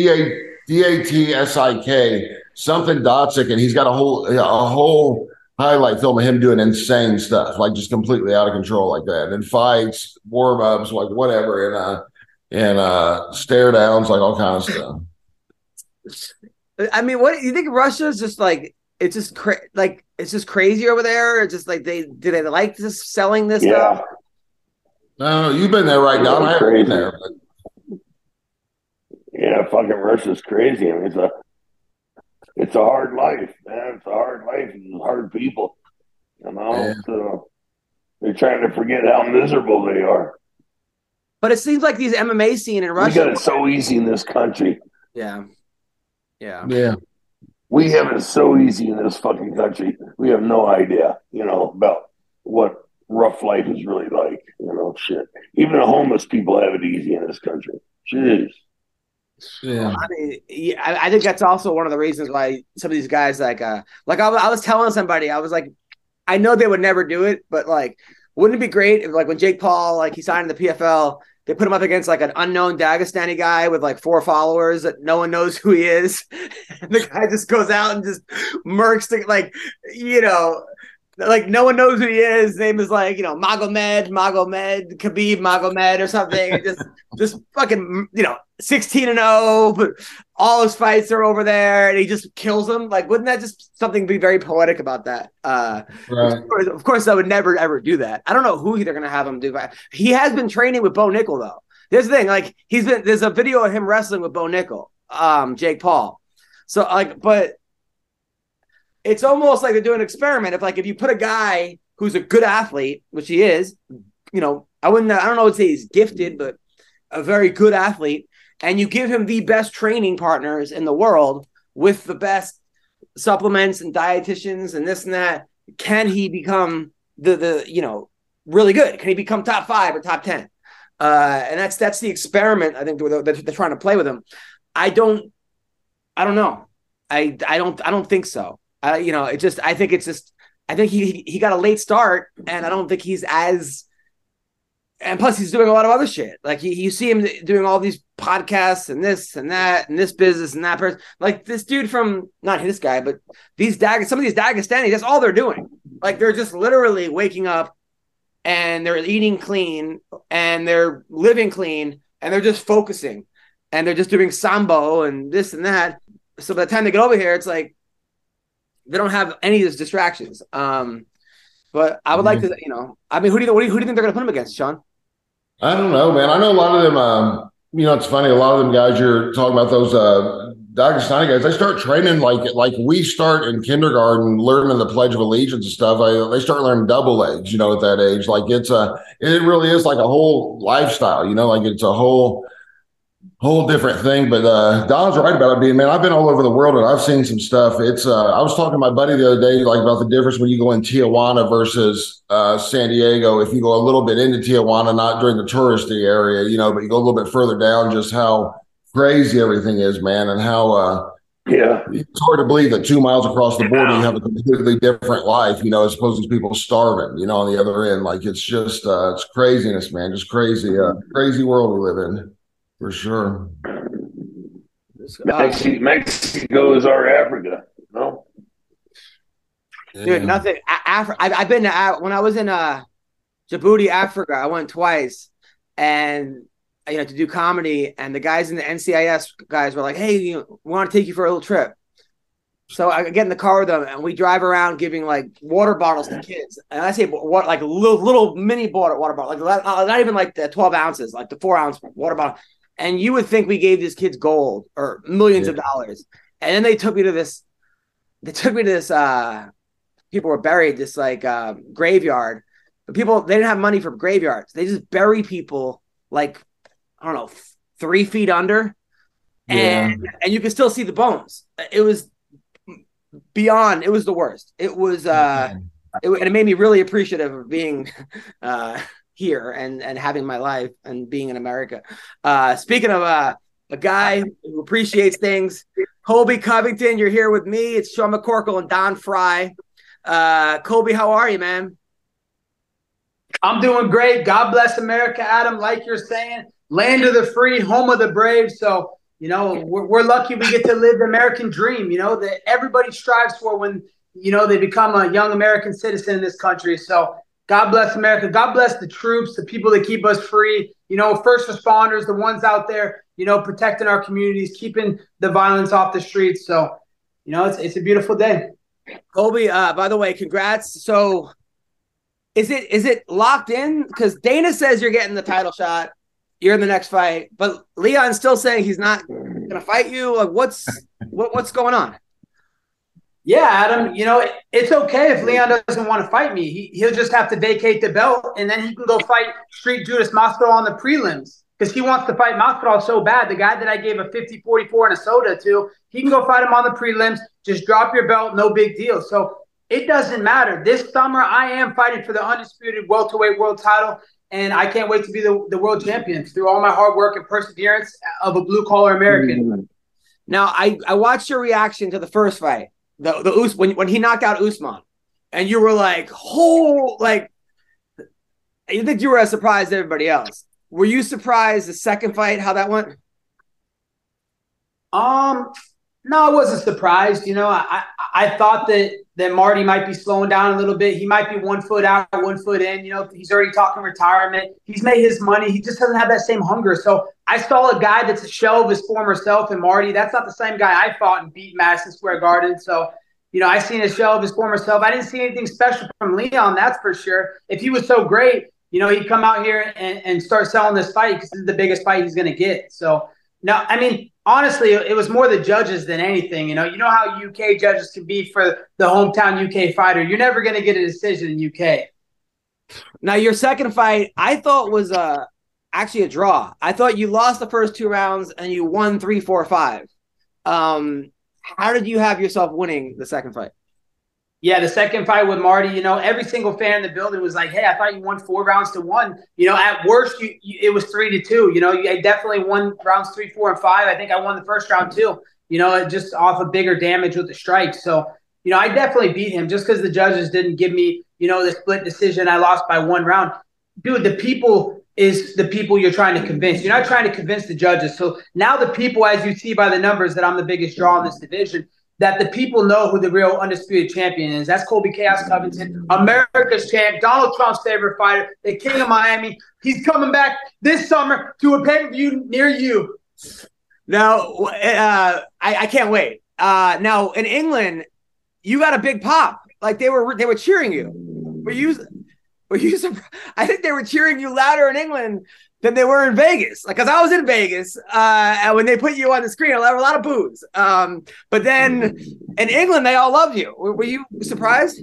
Speaker 8: Datsik something Dotzik, and he's got a whole highlight film of him doing insane stuff, like just completely out of control like that. And fights, warm-ups, like whatever, and stare downs, like all kinds of stuff.
Speaker 6: I mean, what do you think? Russia's just like it's just it's just crazy over there. Or just like they like this selling this stuff?
Speaker 8: No, you've been there right now. I haven't been there. But...
Speaker 2: Yeah, fucking Russia's crazy. I mean, it's a hard life, man. It's a hard life and hard people.
Speaker 8: Yeah.
Speaker 2: So they're trying to forget how miserable they are.
Speaker 6: But it seems like these MMA scene in Russia.
Speaker 2: We got it so easy in this country.
Speaker 6: Yeah.
Speaker 2: We have it so easy in this fucking country. We have no idea, about what rough life is really like. Shit. Even the homeless people have it easy in this country. Jeez.
Speaker 8: Yeah.
Speaker 6: I mean, I think that's also one of the reasons why some of these guys I was telling somebody, I was like, I know they would never do it, but like, wouldn't it be great if like when Jake Paul, like he signed in the PFL, they put him up against like an unknown Dagestani guy with like 4 followers that no one knows who he is. And the guy just goes out and just murks like no one knows who he is. His name is like, Magomed, Khabib Magomed or something. just fucking, 16-0, but all his fights are over there and he just kills them. Like, wouldn't that just something be very poetic about that?
Speaker 8: Right.
Speaker 6: Of course, I would never, ever do that. I don't know who they're going to have him do. He has been training with Bo Nickel, though. Here's the thing. Like, there's a video of him wrestling with Bo Nickel, Jake Paul. So, like, but it's almost like they're doing an experiment. If you put a guy who's a good athlete, which he is, I don't know if say he's gifted, but a very good athlete, and you give him the best training partners in the world with the best supplements and dietitians and this and that, can he become the really good? Can he become top 5 or top 10? And that's the experiment I think they're trying to play with him. I don't know. I don't think so. I think he got a late start, and I don't think he's as. And plus, he's doing a lot of other shit. Like you see him doing all these podcasts and this and that and this business and that person. Like this dude from, not this guy, but some of these Dagestani. That's all they're doing. Like they're just literally waking up and they're eating clean and they're living clean and they're just focusing and they're just doing sambo and this and that. So by the time they get over here, it's like they don't have any of these distractions. But I would like to, who do you think they're going to put him against, Sean?
Speaker 8: I don't know, man. I know a lot of them. It's funny. A lot of them guys you're talking about, those Dagestani guys, they start training like we start in kindergarten, learning the Pledge of Allegiance and stuff. They start learning double legs, at that age. Like it really is like a whole lifestyle, like it's a whole different thing. But Don's right about it being, man, I've been all over the world and I've seen some stuff. It's I was talking to my buddy the other day, like about the difference when you go in Tijuana versus San Diego. If you go a little bit into Tijuana, not during the touristy area, but you go a little bit further down, just how crazy everything is, man, and how it's hard to believe that 2 miles across the border you have a completely different life, as opposed to people starving, on the other end. Like it's just it's craziness, man, just crazy, crazy world we live in. For sure.
Speaker 2: Mexico is our Africa, no?
Speaker 6: Dude, nothing. I've been to, when I was in Djibouti, Africa, I went twice, and to do comedy, and the guys in the NCIS guys were like, "Hey, we want to take you for a little trip." So I get in the car with them, and we drive around giving like water bottles to kids. And I say what, like little mini water bottle, like not even like the 12 ounces, like the 4-ounce water bottle. And you would think we gave these kids gold or millions of dollars. And then they took me to this. People were buried, this like graveyard. But they didn't have money for graveyards. They just bury people like, I don't know, 3 feet under. And you can still see the bones. It was beyond, it was the worst. It was, and it made me really appreciative of being here and having my life and being in America. Speaking of a guy who appreciates things, Colby Covington, you're here with me. It's Sean McCorkle and Don Fry. Colby, how are you, man?
Speaker 11: I'm doing great. God bless America, Adam. Like you're saying, land of the free, home of the brave. So, we're lucky we get to live the American dream, that everybody strives for when, they become a young American citizen in this country. So God bless America. God bless the troops, the people that keep us free, first responders, the ones out there, protecting our communities, keeping the violence off the streets. So, it's a beautiful day.
Speaker 6: Colby, by the way, congrats. So is it locked in? Because Dana says you're getting the title shot. You're in the next fight, but Leon's still saying he's not going to fight you. Like what's going on?
Speaker 11: Yeah, Adam, it's okay if Leon doesn't want to fight me. He'll just have to vacate the belt, and then he can go fight Street Judas Masvidal on the prelims because he wants to fight Masvidal so bad. The guy that I gave a 50-44 and a soda to, he can go fight him on the prelims. Just drop your belt, no big deal. So it doesn't matter. This summer, I am fighting for the undisputed welterweight world title, and I can't wait to be the world champion through all my hard work and perseverance of a blue-collar American.
Speaker 6: Now, I watched your reaction to the first fight. When he knocked out Usman, and you were like, you think you were as surprised as everybody else. Were you surprised the second fight, how that went?
Speaker 11: No, I wasn't surprised. I thought that Marty might be slowing down a little bit. He might be 1 foot out, 1 foot in. He's already talking retirement. He's made his money. He just doesn't have that same hunger. So I saw a guy that's a shell of his former self in Marty. That's not the same guy I fought and beat Madison Square Garden. So, I seen a shell of his former self. I didn't see anything special from Leon, that's for sure. If he was so great, he'd come out here and start selling this fight because this is the biggest fight he's going to get. So, no, I mean, honestly, it was more the judges than anything. You know how UK judges can be for the hometown UK fighter. You're never going to get a decision in UK.
Speaker 6: Now, your second fight, I thought was actually a draw. I thought you lost the first 2 rounds and you won 3, 4, 5. how did you have yourself winning the second fight?
Speaker 11: Yeah, the second fight with Marty, you know, every single fan in the building was like, hey, I thought you won 4 rounds to 1. You know, at worst, it was 3-2. You know, I definitely won rounds 3, 4, and 5. I think I won the first round too, you know, just off of bigger damage with the strikes. So, you know, I definitely beat him just because the judges didn't give me, you know, the split decision. I lost by 1 round. Dude, the people is the people you're trying to convince. You're not trying to convince the judges. So now the people, as you see by the numbers, that I'm the biggest draw in this division, that the people know who the real undisputed champion is. That's Colby Chaos Covington, America's champ, Donald Trump's favorite fighter, the king of Miami. He's coming back this summer to a pay-per-view near you.
Speaker 6: Now, I can't wait. Now, in England, you got a big pop. Like they were cheering you. Were you surprised? I think they were cheering you louder in England than they were in Vegas. Like, because I was in Vegas, and when they put you on the screen, there were a lot of boos. But then in England, they all loved you. Were you surprised?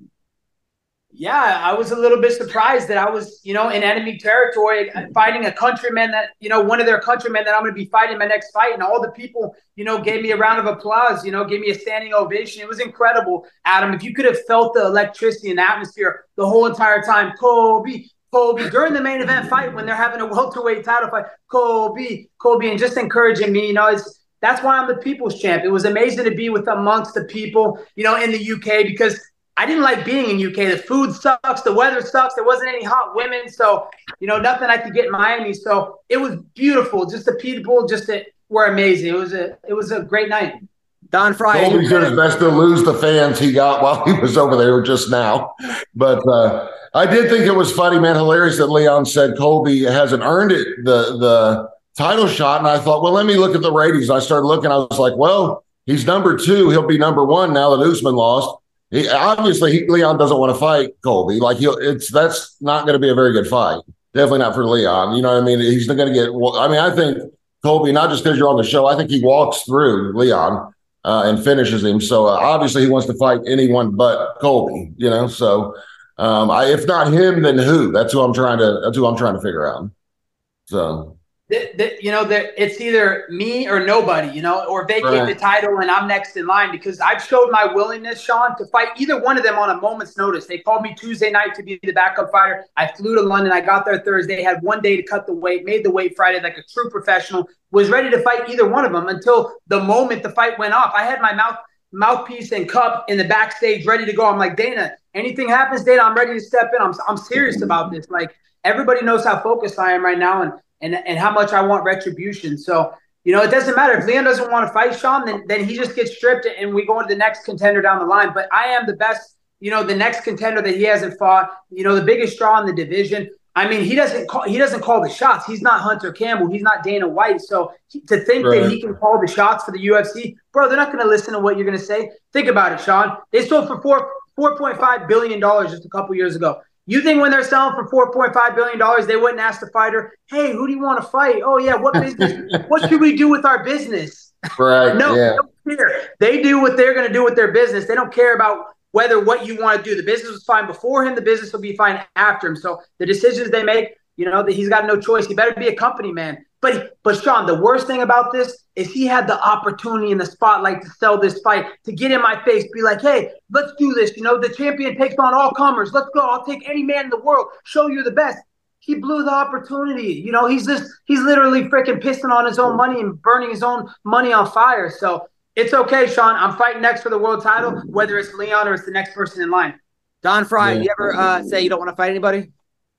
Speaker 11: Yeah, I was a little bit surprised that I was, you know, in enemy territory fighting a countryman that, you know, one of their countrymen that I'm going to be fighting my next fight. And all the people, you know, gave me a round of applause, you know, gave me a standing ovation. It was incredible, Adam. If you could have felt the electricity and atmosphere the whole entire time, Colby, during the main event fight when they're having a welterweight title fight, Colby, and just encouraging me, you know, that's why I'm the people's champ. It was amazing to be with amongst the people, you know, in the UK, because I didn't like being in UK. The food sucks. The weather sucks. There wasn't any hot women. So, you know, nothing I could get in Miami. So it was beautiful. Just the people were amazing. It was a great night.
Speaker 6: Don Frye.
Speaker 8: Colby did his best to lose the fans he got while he was over there just now. But I did think it was funny, man, hilarious that Leon said Colby hasn't earned it, the title shot. And I thought, well, let me look at the ratings. I started looking. I was like, well, he's number 2. He'll be number 1 now that Usman lost. Leon doesn't want to fight Colby. Like that's not going to be a very good fight. Definitely not for Leon. You know what I mean? He's not going to get. I mean, I think Colby, not just because you're on the show, I think he walks through Leon and finishes him. So obviously he wants to fight anyone but Colby. You know, so if not him, then who? That's who I'm trying to figure out. So.
Speaker 11: You know, it's either me or nobody, you know, or vacate the title and I'm next in line, because I've showed my willingness, Sean, to fight either one of them on a moment's notice. They called me Tuesday night to be the backup fighter. I flew to London. I got there Thursday, had 1 day to cut the weight, made the weight Friday like a true professional, was ready to fight either one of them until the moment the fight went off. I had my mouthpiece and cup in the backstage ready to go. I'm like, Dana, anything happens, Dana, I'm ready to step in. I'm serious about this. Like, everybody knows how focused I am right now and how much I want retribution. So, you know, it doesn't matter. If Leon doesn't want to fight Sean, then he just gets stripped and we go into the next contender down the line. But I am the best, you know, the next contender that he hasn't fought, you know, the biggest draw in the division. I mean, he doesn't call the shots. He's not Hunter Campbell. He's not Dana White. So to think that he can call the shots for the UFC, bro, they're not going to listen to what you're going to say. Think about it, Sean. They sold for $4.5 billion just a couple years ago. You think when they're selling for $4.5 billion, they wouldn't ask the fighter, hey, who do you want to fight? Oh, yeah, what business? What should we do with our business?
Speaker 8: Right.
Speaker 11: No, they don't care. They do what they're going to do with their business. They don't care about what you want to do. The business was fine before him. The business will be fine after him. So the decisions they make, you know, he's got no choice. He better be a company man. But Sean, the worst thing about this is he had the opportunity in the spotlight to sell this fight, to get in my face, be like, hey, let's do this. You know, the champion takes on all comers. Let's go. I'll take any man in the world. Show you the best. He blew the opportunity. You know, he's literally freaking pissing on his own money and burning his own money on fire. So it's okay, Sean. I'm fighting next for the world title, whether it's Leon or it's the next person in line.
Speaker 6: Don Frye, you ever say you don't want to fight anybody?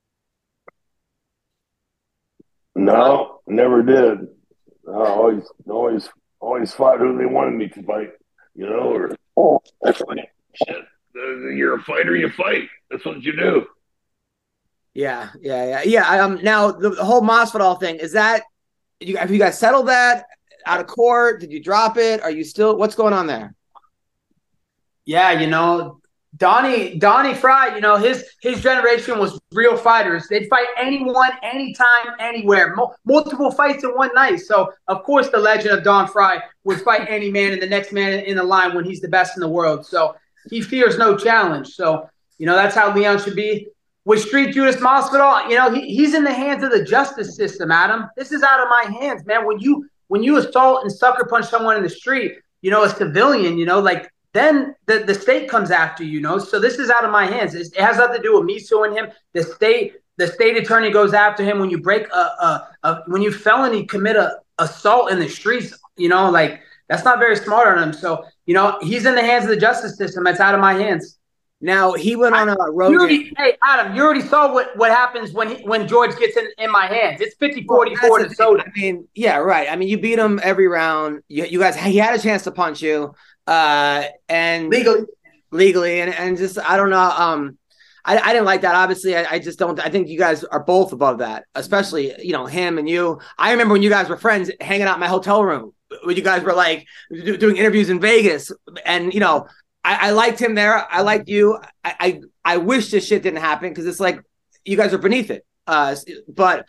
Speaker 2: No, never did. I always fought who they wanted me to fight, you know, that's funny. Shit. You're a fighter, you fight. That's what you do.
Speaker 6: Yeah. Now the whole Masvidal thing, have you guys settled that out of court? Did you drop it? Are you still, what's going on there?
Speaker 11: Yeah, you know, Donnie Frye, you know, his generation was real fighters. They'd fight anyone, anytime, anywhere. Multiple fights in one night. So, of course, the legend of Don Frye would fight any man and the next man in the line when he's the best in the world. So he fears no challenge. So, you know, that's how Leon should be. With Street Judas Masvidal, you know, he's in the hands of the justice system, Adam. This is out of my hands, man. When you assault and sucker punch someone in the street, a civilian, like then the state comes after you, So this is out of my hands. It has nothing to do with me suing him. The state attorney goes after him when you break when you felony commit a assault in the streets. Like that's not very smart on him. So he's in the hands of the justice system. That's out of my hands.
Speaker 6: Now he went on a road.
Speaker 11: Hey Adam, you already saw what happens when George gets in my hands. It's 50-44 to Soda.
Speaker 6: I mean, yeah, right. I mean, you beat him every round. You guys, he had a chance to punch you, and legally, and just I don't know. I didn't like that. Obviously, I just don't. I think you guys are both above that, especially him and you. I remember when you guys were friends, hanging out in my hotel room when you guys were like doing interviews in Vegas, and I liked him there. I liked you. I wish this shit didn't happen because it's like you guys are beneath it. But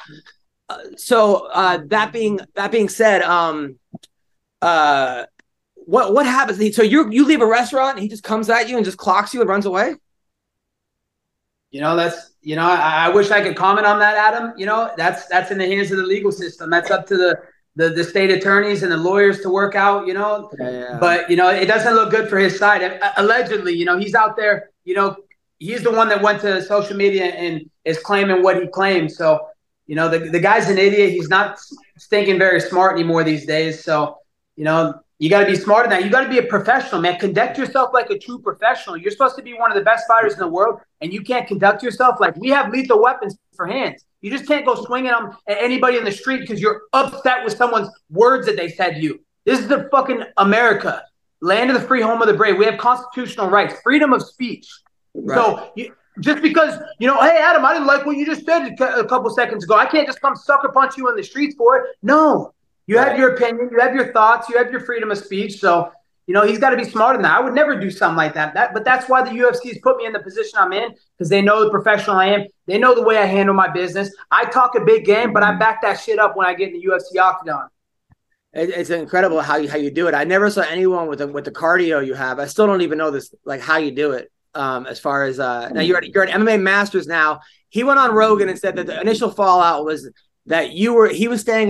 Speaker 6: that being said, what happens? So you leave a restaurant and he just comes at you and just clocks you and runs away.
Speaker 11: I wish I could comment on that, Adam. That's in the hands of the legal system. That's up to the state attorneys and the lawyers to work out,
Speaker 6: Yeah.
Speaker 11: But, it doesn't look good for his side. Allegedly, he's out there, he's the one that went to social media and is claiming what he claimed. So, the guy's an idiot. He's not thinking very smart anymore these days. So, you got to be smarter than that. You got to be a professional, man. Conduct yourself like a true professional. You're supposed to be one of the best fighters in the world, and you can't conduct yourself like we have lethal weapons for hands. You just can't go swinging them at anybody in the street because you're upset with someone's words that they said to you. This is the fucking America, land of the free, home of the brave. We have constitutional rights, freedom of speech. Right. So just because, hey, Adam, I didn't like what you just said a couple seconds ago. I can't just come sucker punch you in the streets for it. No. You have your opinion, you have your thoughts, you have your freedom of speech. So, he's got to be smarter than that. I would never do something like that. But that's why the UFC's put me in the position I'm in, because they know the professional I am. They know the way I handle my business. I talk a big game, but I back that shit up when I get in the UFC octagon.
Speaker 6: It's incredible how you do it. I never saw anyone with the cardio you have. I still don't even know this, like how you do it. As far as now you're at MMA Masters now. He went on Rogan and said that the initial fallout was that you were staying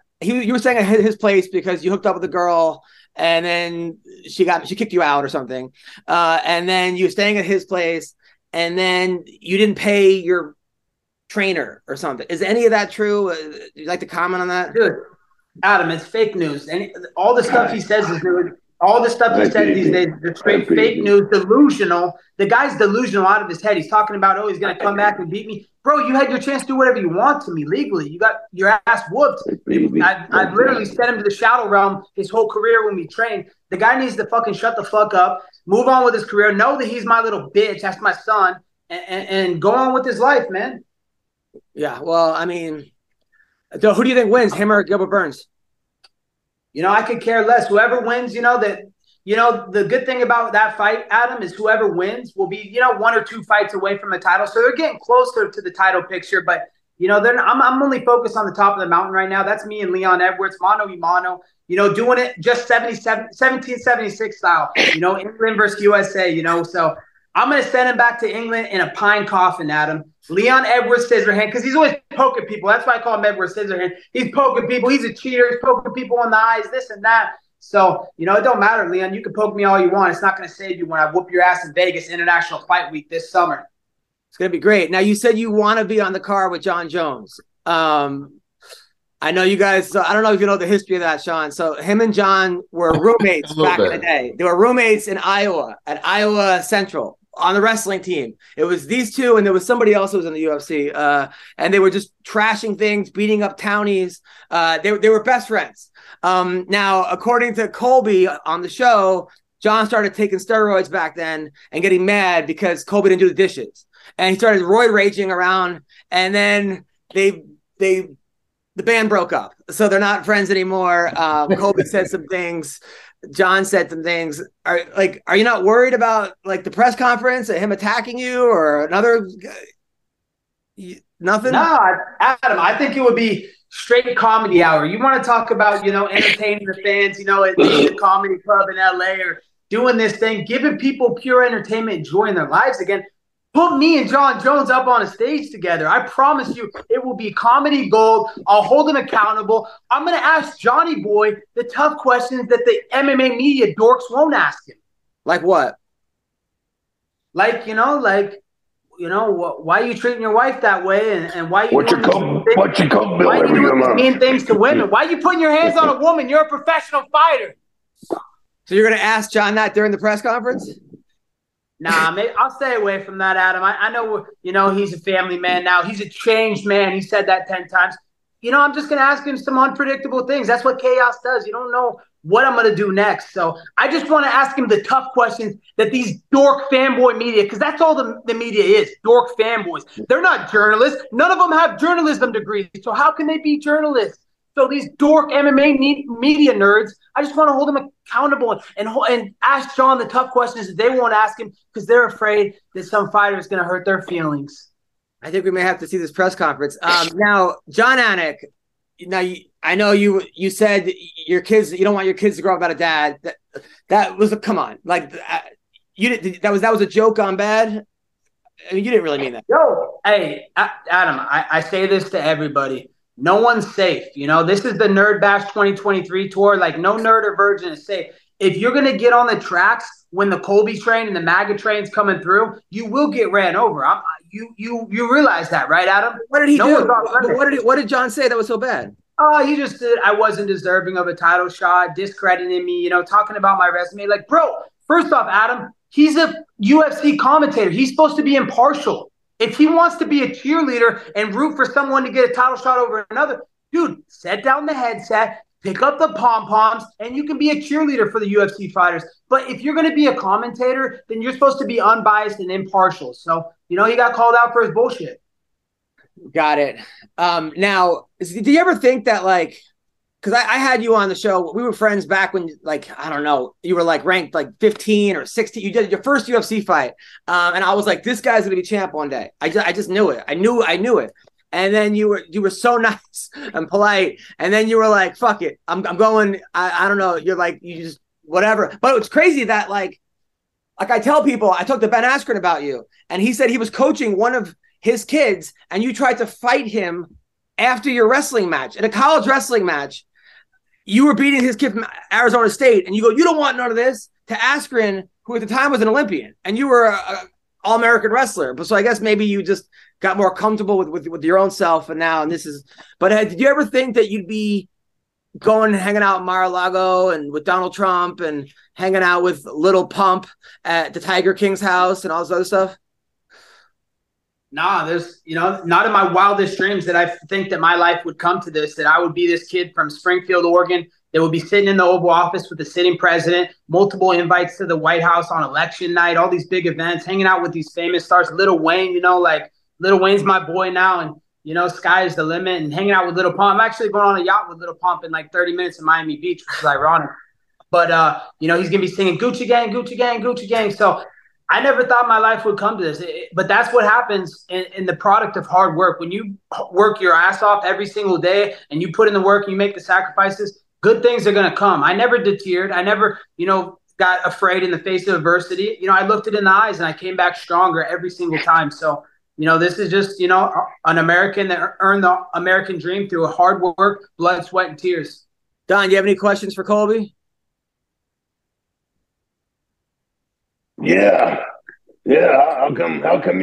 Speaker 6: at his place because you hooked up with a girl and then she kicked you out or something. And then you were staying at his place and then you didn't pay your trainer or something. Is any of that true? Would you like to comment on that?
Speaker 11: Dude, Adam, it's fake news. And all the stuff he says is new. All the stuff he said these days is straight fake news, delusional. The guy's delusional out of his head. He's talking about, he's going to come back and beat me. Bro, you had your chance to do whatever you want to me legally. You got your ass whooped. I've literally sent him to the shadow realm his whole career when we trained. The guy needs to fucking shut the fuck up, move on with his career, know that he's my little bitch, that's my son, and go on with his life, man.
Speaker 6: Yeah, well, I mean, who do you think wins, him or Gilbert Burns?
Speaker 11: I could care less. Whoever wins, the good thing about that fight, Adam, is whoever wins will be, 1 or 2 fights away from the title. So they're getting closer to the title picture. But, I'm only focused on the top of the mountain right now. That's me and Leon Edwards, mano y mano, doing it just 1776 style, England versus USA, So I'm going to send him back to England in a pine coffin, Adam. Leon Edwards Scissorhand, because he's always poking people. That's why I call him Edwards Scissorhand. He's poking people. He's a cheater. He's poking people in the eyes, this and that. So, it don't matter, Leon. You can poke me all you want. It's not going to save you when I whoop your ass in Vegas International Fight Week this summer.
Speaker 6: It's going to be great. Now, you said you want to be on the card with Jon Jones. I know you guys, I don't know if you know the history of that, Sean. So him and Jon were roommates back in the day. They were roommates in Iowa, at Iowa Central, on the wrestling team. It was these two, and there was somebody else who was in the UFC. And they were just trashing things, beating up townies. They were best friends. Now, according to Colby on the show, Jon started taking steroids back then and getting mad because Colby didn't do the dishes. And he started roid raging around, and then the band broke up. So they're not friends anymore. Colby said some things. Jon said some things. Are you not worried about like the press conference and him attacking you or another? Nothing?
Speaker 11: No, Adam, I think it would be straight comedy hour. You want to talk about, entertaining the fans, at the comedy club in LA or doing this thing, giving people pure entertainment, enjoying their lives again. Put me and John Jones up on a stage together. I promise you it will be comedy gold. I'll hold him accountable. I'm going to ask Johnny Boy the tough questions that the MMA media dorks won't ask him.
Speaker 6: Like what?
Speaker 11: Why are you treating your wife that way? And why are you
Speaker 2: What's your coke bill
Speaker 11: why are you
Speaker 2: every
Speaker 11: doing these
Speaker 2: month?
Speaker 11: mean things to women? Why are you putting your hands on a woman? You're a professional fighter.
Speaker 6: So you're going to ask John that during the press conference?
Speaker 11: Nah, I'll stay away from that, Adam. I know, he's a family man now. He's a changed man. He said that 10 times. I'm just going to ask him some unpredictable things. That's what chaos does. You don't know what I'm going to do next. So I just want to ask him the tough questions that these dork fanboy media, because that's all the media is, dork fanboys. They're not journalists. None of them have journalism degrees. So how can they be journalists? So these dork MMA media nerds, I just want to hold them accountable and ask John the tough questions that they won't ask him because they're afraid that some fighter is going to hurt their feelings.
Speaker 6: I think we may have to see this press conference. Now, John Anik, I know you said your kids, you don't want your kids to grow up without a dad. That was come on. Like, that was a joke on bad? I mean, you didn't really mean that.
Speaker 11: Yo, hey, Adam, I say this to everybody. No one's safe. This is the Nerd Bash 2023 tour. Like, no nerd or virgin is safe. If you're going to get on the tracks when the Colby train and the MAGA train's coming through, you will get ran over. You realize that, right, Adam?
Speaker 6: What did he do? What did John say that was so bad?
Speaker 11: Oh, he just said I wasn't deserving of a title shot, discrediting me, talking about my resume. Like, bro, first off, Adam, he's a UFC commentator. He's supposed to be impartial. If he wants to be a cheerleader and root for someone to get a title shot over another, dude, set down the headset, pick up the pom-poms, and you can be a cheerleader for the UFC fighters. But if you're going to be a commentator, then you're supposed to be unbiased and impartial. So, he got called out for his bullshit.
Speaker 6: Got it. Now, do you ever think that, like, because I had you on the show, we were friends back when, like, I don't know, you were like ranked like 15 or 16. You did your first UFC fight. And I was like, this guy's going to be champ one day. I just knew it. I knew it. And then you were so nice and polite. And then you were like, fuck it. I'm going, I don't know. You're like, you just, whatever. But it's crazy that like I tell people, I talked to Ben Askren about you, and he said he was coaching one of his kids, and you tried to fight him after your wrestling match. In a college wrestling match, you were beating his kid from Arizona State, and you go, you don't want none of this, to Askren, who at the time was an Olympian, and you were an All-American wrestler. But so I guess maybe you just got more comfortable with your own self, and this is. But did you ever think that you'd be going and hanging out in Mar-a-Lago and with Donald Trump and hanging out with Little Pump at the Tiger King's house and all this other stuff?
Speaker 11: Nah, there's, not in my wildest dreams that I think that my life would come to this, that I would be this kid from Springfield, Oregon, that would be sitting in the Oval Office with the sitting president, multiple invites to the White House on election night, all these big events, hanging out with these famous stars. Lil Wayne, like Lil Wayne's my boy now, and sky is the limit, and hanging out with Little Pump. I'm actually going on a yacht with Little Pump in like 30 minutes in Miami Beach, which is ironic. But, he's going to be singing Gucci Gang, Gucci Gang, Gucci Gang. So I never thought my life would come to this. But that's what happens in the product of hard work. When you work your ass off every single day and you put in the work and you make the sacrifices, good things are going to come. I never deterred. I never, got afraid in the face of adversity. I looked it in the eyes and I came back stronger every single time. So, this is just, an American that earned the American dream through hard work, blood, sweat, and tears.
Speaker 6: Don, do you have any questions for Colby?
Speaker 2: Yeah. How come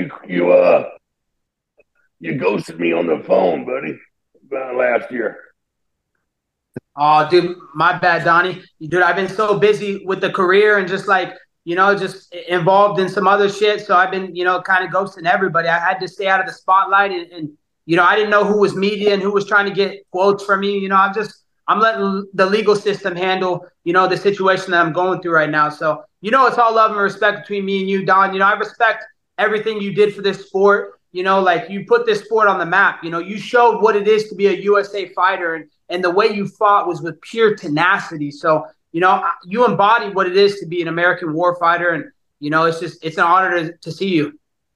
Speaker 2: you ghosted me on the phone, buddy, last year?
Speaker 11: Oh, dude, my bad, Donnie. Dude, I've been so busy with the career and just like, just involved in some other shit. So I've been, kind of ghosting everybody. I had to stay out of the spotlight and I didn't know who was media and who was trying to get quotes from me. I'm letting the legal system handle, the situation that I'm going through right now. So, it's all love and respect between me and you, Don. I respect everything you did for this sport. Like you put this sport on the map. You showed what it is to be a USA fighter, and the way you fought was with pure tenacity. So, you embody what it is to be an American war fighter, and it's an honor to see you.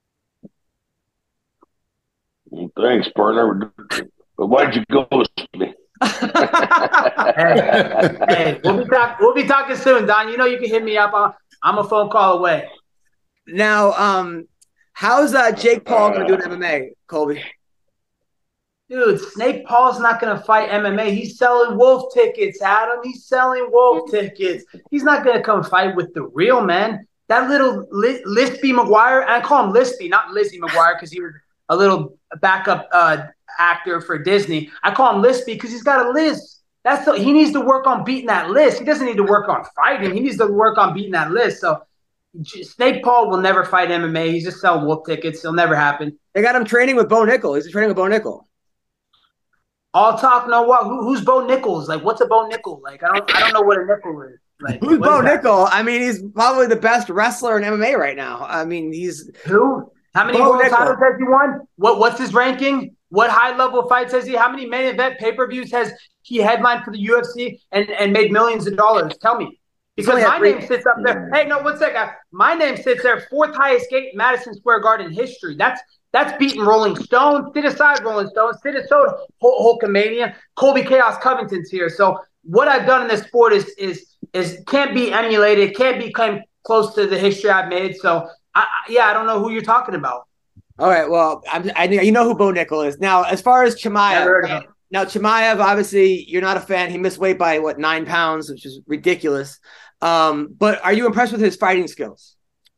Speaker 2: Well, thanks, partner. But why'd you ghost me?
Speaker 11: hey, we'll be talking soon, Don. You can hit me up. I'm a phone call away.
Speaker 6: Now, How's Jake Paul going to do in MMA, Colby?
Speaker 11: Dude, Snake Paul's not going to fight MMA. He's selling wolf tickets, Adam. He's selling wolf tickets. He's not going to come fight with the real man. That little Lispy McGuire, and I call him Lispy, not Lizzie McGuire, because he was a little backup actor for Disney. I call him Lispy because he's got a lisp. He needs to work on beating that list. He doesn't need to work on fighting. He needs to work on beating that list. So Snake Paul will never fight MMA. He's just selling wolf tickets. It'll never happen.
Speaker 6: They got him training with Bo Nickel. He's training with Bo Nickel.
Speaker 11: All talk, no what? Who's Bo Nichols? Like, what's a Bo Nickel? Like, I don't know what a nickel is. Like,
Speaker 6: who's Bo Nickel? I mean, he's probably the best wrestler in MMA right now. I mean, he's
Speaker 11: who? How many world titles has he won? What's his ranking? What high level fights has he? How many main event pay per views has he headlined for the UFC and made millions of dollars? Tell me, because my name sits up there. Hey, no, one second. My name sits there, fourth highest gate in Madison Square Garden history. That's beating Rolling Stone. Sit aside, Rolling Stone. Sit aside, Hulkamania. Colby Chaos Covington's here. So what I've done in this sport is can't be emulated. Can't be close to the history I've made. So I don't know who you're talking about.
Speaker 6: All right. Well, you know who Bo Nickel is. Now, as far as Chimaev, obviously you're not a fan. He missed weight by 9 pounds, which is ridiculous. But are you impressed with his fighting skills?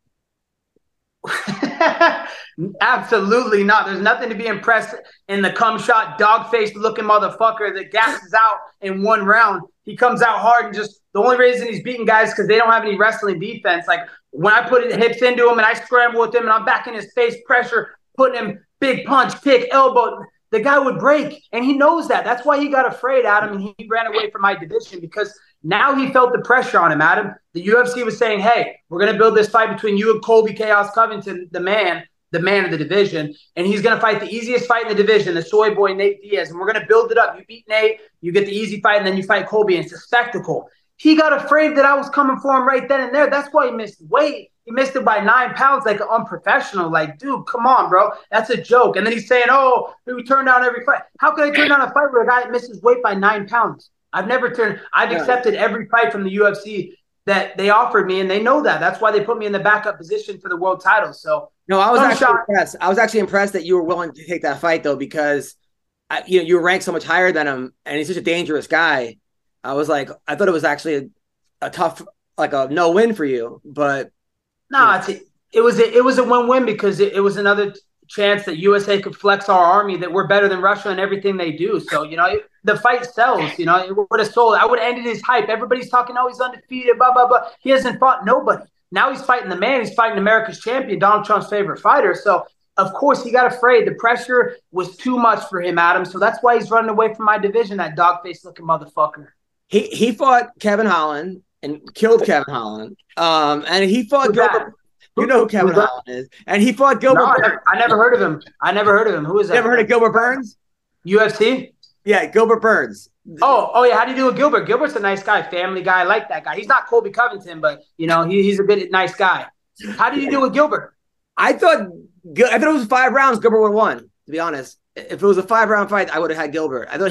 Speaker 11: Absolutely not. There's nothing to be impressed in the cum shot, dog-faced looking motherfucker that gasses out in one round. He comes out hard and just the only reason he's beating guys because they don't have any wrestling defense. Like when I put hips into him and I scramble with him and I'm back in his face, pressure, putting him big punch, kick, elbow, the guy would break. And he knows that. That's why he got afraid, Adam, and he ran away from my division because now he felt the pressure on him, Adam. The UFC was saying, hey, we're going to build this fight between you and Colby Chaos Covington, the man of the division, and he's going to fight the easiest fight in the division, the soy boy Nate Diaz, and we're going to build it up. You beat Nate, you get the easy fight, and then you fight Colby, and it's a spectacle. He got afraid that I was coming for him right then and there. That's why he missed weight. He missed it by 9 pounds like an unprofessional. Like, dude, come on, bro. That's a joke. And then he's saying, oh, we turn down every fight. How can I turn down a fight where a guy misses weight by 9 pounds? I've accepted every fight from the UFC that they offered me, and they know that. That's why they put me in the backup position for the world title. So
Speaker 6: no, I was impressed. I was actually impressed that you were willing to take that fight, though, because you were ranked so much higher than him, and he's such a dangerous guy. I thought it was actually a tough, like a no win for you, but
Speaker 11: no, it was a win-win because it was another chance that USA could flex our army that we're better than Russia in everything they do. So, the fight sells, it would have sold. I would have ended his hype. Everybody's talking, oh, he's undefeated, blah, blah, blah. He hasn't fought nobody. Now he's fighting the man. He's fighting America's champion, Donald Trump's favorite fighter. So, of course, he got afraid. The pressure was too much for him, Adam. So that's why he's running away from my division, that dog-faced looking motherfucker.
Speaker 6: He fought Kevin Holland and killed Kevin Holland. And he fought Gilbert. You know who Kevin Holland is. And he fought Gilbert Burns.
Speaker 11: I never heard of him. Who is that?
Speaker 6: You ever heard of Gilbert Burns?
Speaker 11: UFC?
Speaker 6: Yeah, Gilbert Burns.
Speaker 11: Oh yeah. How do you do with Gilbert? Gilbert's a nice guy, family guy. I like that guy. He's not Colby Covington, but he's a good, nice guy. How do you do with Gilbert?
Speaker 6: I thought it was 5 rounds. Gilbert would have won. To be honest, if it was a 5-round fight, I would have had Gilbert. I thought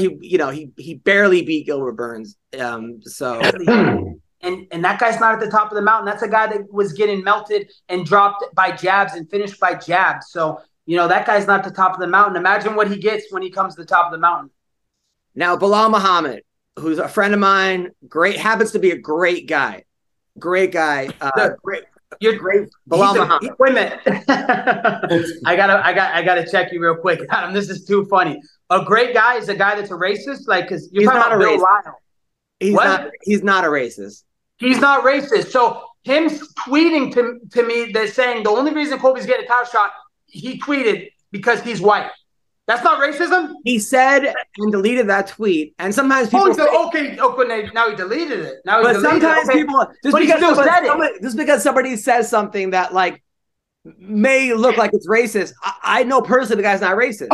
Speaker 6: he barely beat Gilbert Burns. So.
Speaker 11: And that guy's not at the top of the mountain. That's a guy that was getting melted and dropped by jabs and finished by jabs. So, that guy's not at the top of the mountain. Imagine what he gets when he comes to the top of the mountain.
Speaker 6: Now, Bilal Muhammad, who's a friend of mine, happens to be a great guy. Great guy. You're great. Bilal Muhammad.
Speaker 11: Wait a minute. I gotta check you real quick, Adam. This is too funny. A great guy is a guy that's a racist? Like, because you're talking about Bill Lyle.
Speaker 6: He's not a racist.
Speaker 11: He's not racist. So him tweeting to me that saying the only reason Colby's getting a title shot, he tweeted because he's white. That's not racism?
Speaker 6: He said and deleted that tweet. And sometimes people
Speaker 11: now he deleted it.
Speaker 6: Sometimes people just because somebody says something that like may look like it's racist. I know personally the guy's not racist.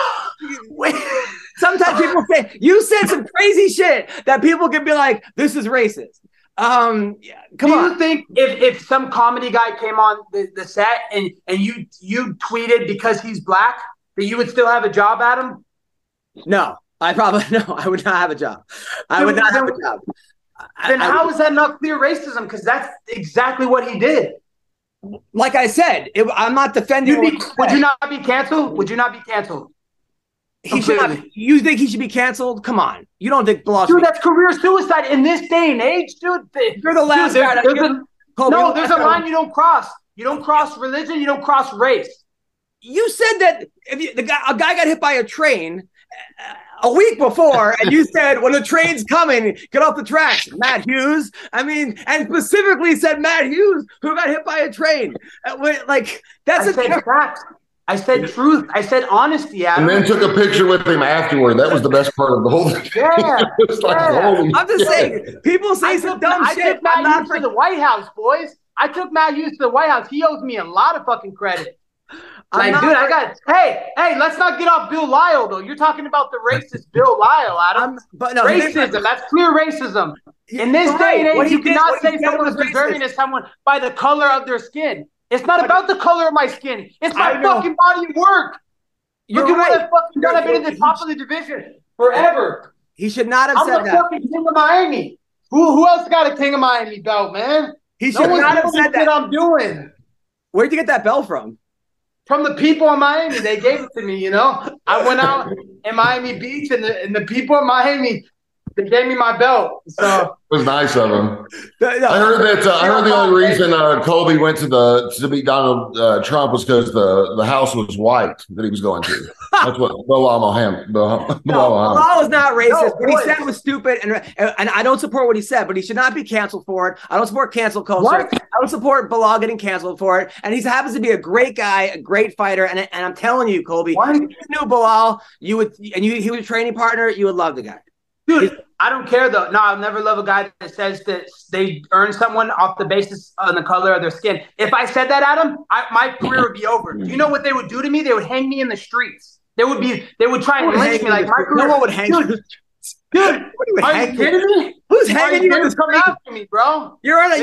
Speaker 6: Sometimes people say you said some crazy shit that people can be like, this is racist. Come on.
Speaker 11: You think if some comedy guy came on the set and you tweeted because he's black that you would still have a job, Adam?
Speaker 6: No, I would not have a job. I would not have a job.
Speaker 11: Then how is that not clear racism? Because that's exactly what he did.
Speaker 6: like I said, I'm not defending.
Speaker 11: Would you not be canceled? Would you not be canceled?
Speaker 6: He should not. You think he should be canceled? Come on, you don't think Bilal?
Speaker 11: Dude, that's career suicide in this day and age, dude.
Speaker 6: You're the last guy.
Speaker 11: There's a line you don't cross. You don't cross religion. You don't cross race.
Speaker 6: You said that if a guy got hit by a train a week before, and you said, when the train's coming, get off the tracks. Matt Hughes. I mean, and specifically said Matt Hughes, who got hit by a train.
Speaker 11: I said truth. I said honesty, Adam.
Speaker 8: And then took a picture with him afterward. That was the best part of the whole thing.
Speaker 11: Yeah.
Speaker 6: I'm just saying, people say some dumb shit.
Speaker 11: I took Matt Hughes to the White House, boys. I took Matt Hughes to the White House. He owes me a lot of fucking credit. Hey, let's not get off Bill Lyle, though. You're talking about the racist Bill Lyle, Adam. Racism. That's clear racism. In this day and age, you cannot say someone is deserving of someone by the color of their skin. It's not about the color of my skin. It's my fucking body of work. Look at what I've fucking done. I've been in the top of the division forever.
Speaker 6: He should not have said that.
Speaker 11: I'm the fucking king of Miami. Who else got a king of Miami belt, man?
Speaker 6: He should not have said that.
Speaker 11: I'm doing.
Speaker 6: Where'd you get that belt from?
Speaker 11: From the people in Miami. They gave it to me, you know. I went out in Miami Beach, and the people in Miami, they gave me my belt. So
Speaker 8: it was nice of him. I heard that. I heard the only reason Colby went to meet Donald Trump was because the house was white that he was going to. That's what Bilal
Speaker 6: was not racist. What he said was stupid, and I don't support what he said, but he should not be canceled for it. I don't support cancel culture. What? I don't support Bilal getting canceled for it. And he happens to be a great guy, a great fighter. And I'm telling you, Colby, if you knew Bilal, he was a training partner, you would love the guy.
Speaker 11: Dude, I don't care though. No, I'll never love a guy that says that they earn someone off the basis of the color of their skin. If I said that, Adam, my career would be over. Do you know what they would do to me? They would hang me in the streets. They would try and lynch me. Like my career.
Speaker 6: No one would hang you.
Speaker 11: Dude, are you kidding me?
Speaker 6: Who's hanging you in the
Speaker 11: street? Come after me, bro.
Speaker 6: You're on a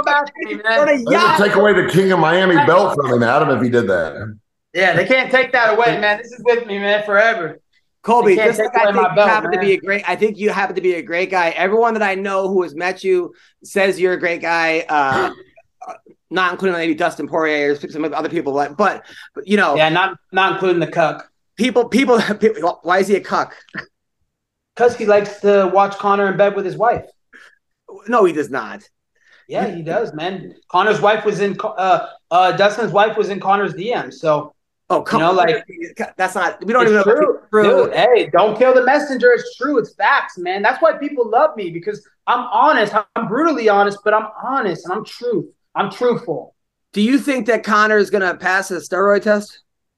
Speaker 8: yacht. Take away the King of Miami belt from him, Adam, if he did that.
Speaker 11: Yeah, they can't take that away, man. This is with me, man, forever.
Speaker 6: Colby, I think you happen to be a great. I think you happen to be a great guy. Everyone that I know who has met you says you're a great guy. Not including maybe Dustin Poirier or some other people, but you know,
Speaker 11: yeah, not including the cuck.
Speaker 6: People. Why is he a cuck?
Speaker 11: Because he likes to watch Conor in bed with his wife.
Speaker 6: No, he does not.
Speaker 11: Yeah, he does, man. Connor's wife was in. Dustin's wife was in Connor's DM. So.
Speaker 6: Oh, come on. Like, that's not, we don't even know if it's
Speaker 11: true. Dude, hey, don't kill the messenger. It's true. It's facts, man. That's why people love me, because I'm honest. I'm brutally honest, but I'm honest and I'm truthful.
Speaker 6: Do you think that Conor is going to pass the steroid test?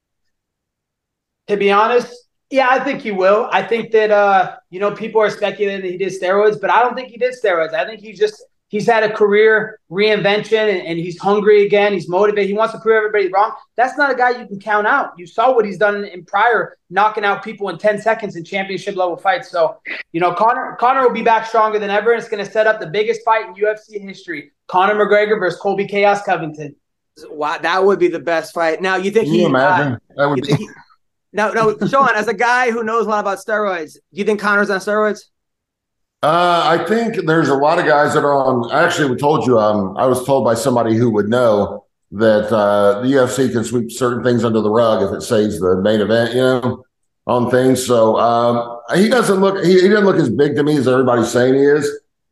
Speaker 11: To be honest, yeah, I think he will. I think that, people are speculating that he did steroids, but I don't think he did steroids. I think he's had a career reinvention and he's hungry again. He's motivated. He wants to prove everybody wrong. That's not a guy you can count out. You saw what he's done in prior, knocking out people in 10 seconds in championship level fights. So, Conor will be back stronger than ever. And it's going to set up the biggest fight in UFC history. Conor McGregor versus Colby Chaos Covington.
Speaker 6: Wow, that would be the best fight. Now, you think
Speaker 8: Can you imagine? That would be.
Speaker 6: No, Sean, as a guy who knows a lot about steroids, do you think Conor's on steroids?
Speaker 8: I think there's a lot of guys that are on. Actually, we told you. I was told by somebody who would know that the UFC can sweep certain things under the rug if it saves the main event, on things. So he doesn't look. He doesn't look as big to me as everybody's saying he is.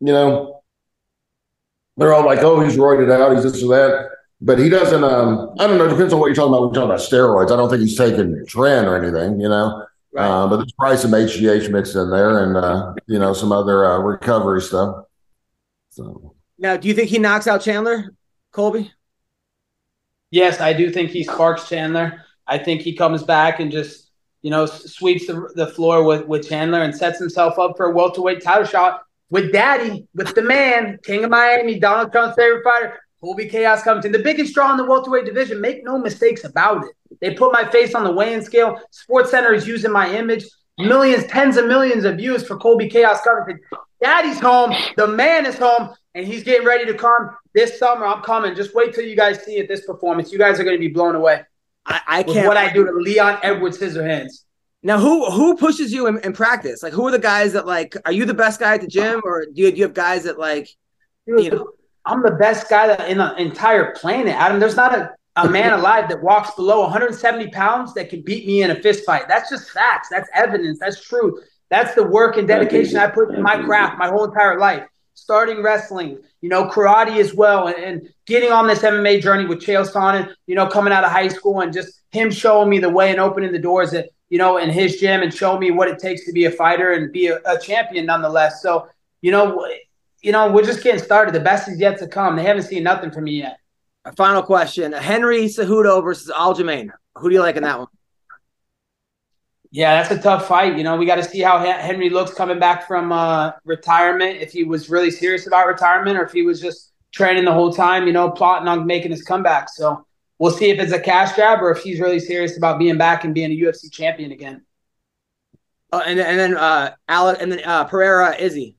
Speaker 8: They're all like, "Oh, he's roided out. He's this or that," but he doesn't. I don't know. It depends on what you're talking about. We're talking about steroids. I don't think he's taking Tren or anything. Right. But there's probably some HGH mixed in there and, some other recovery stuff. So
Speaker 6: now, do you think he knocks out Chandler, Colby?
Speaker 11: Yes, I do think he sparks Chandler. I think he comes back and just, sweeps the floor with Chandler and sets himself up for a welterweight title shot with Daddy, with the man, King of Miami, Donald Trump's favorite fighter, Colby Chaos Covington, the biggest draw in the welterweight division. Make no mistakes about it. They put my face on the weigh-in scale. SportsCenter is using my image. Millions, tens of millions of views for Colby Chaos Covington. Daddy's home. The man is home, and he's getting ready to come this summer. I'm coming. Just wait till you guys see it, this performance. You guys are going to be blown away.
Speaker 6: I can't.
Speaker 11: With what I do to Leon Edwards Scissorhands.
Speaker 6: Now, who pushes you in practice? Like, who are the guys that, are you the best guy at the gym, or do you have guys that,
Speaker 11: I'm the best guy in the entire planet, Adam. There's not a man alive that walks below 170 pounds that can beat me in a fist fight. That's just facts. That's evidence. That's truth. That's the work and dedication I put in my craft my whole entire life. Starting wrestling, karate as well, and getting on this MMA journey with Chael Sonnen, coming out of high school and just him showing me the way and opening the doors at, in his gym and showing me what it takes to be a fighter and be a champion nonetheless. So, we're just getting started. The best is yet to come. They haven't seen nothing from me yet.
Speaker 6: A final question. Henry Cejudo versus Aljamain. Who do you like in that one?
Speaker 11: Yeah, that's a tough fight. We got to see how Henry looks coming back from retirement, if he was really serious about retirement or if he was just training the whole time, plotting on making his comeback. So we'll see if it's a cash grab or if he's really serious about being back and being a UFC champion again.
Speaker 6: And then Pereira, Izzy.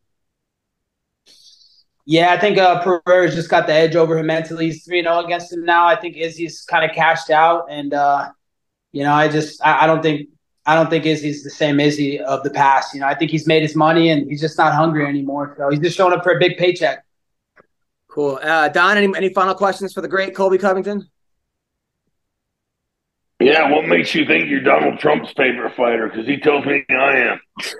Speaker 11: Yeah, I think Pereira's just got the edge over him mentally. He's 3-0 against him now. I think Izzy's kind of cashed out, and I don't think Izzy's the same Izzy of the past. I think he's made his money and he's just not hungry anymore. So he's just showing up for a big paycheck.
Speaker 6: Cool. Don, any final questions for the great Colby Covington?
Speaker 2: Yeah, what makes you think you're Donald Trump's favorite fighter? Because he tells me I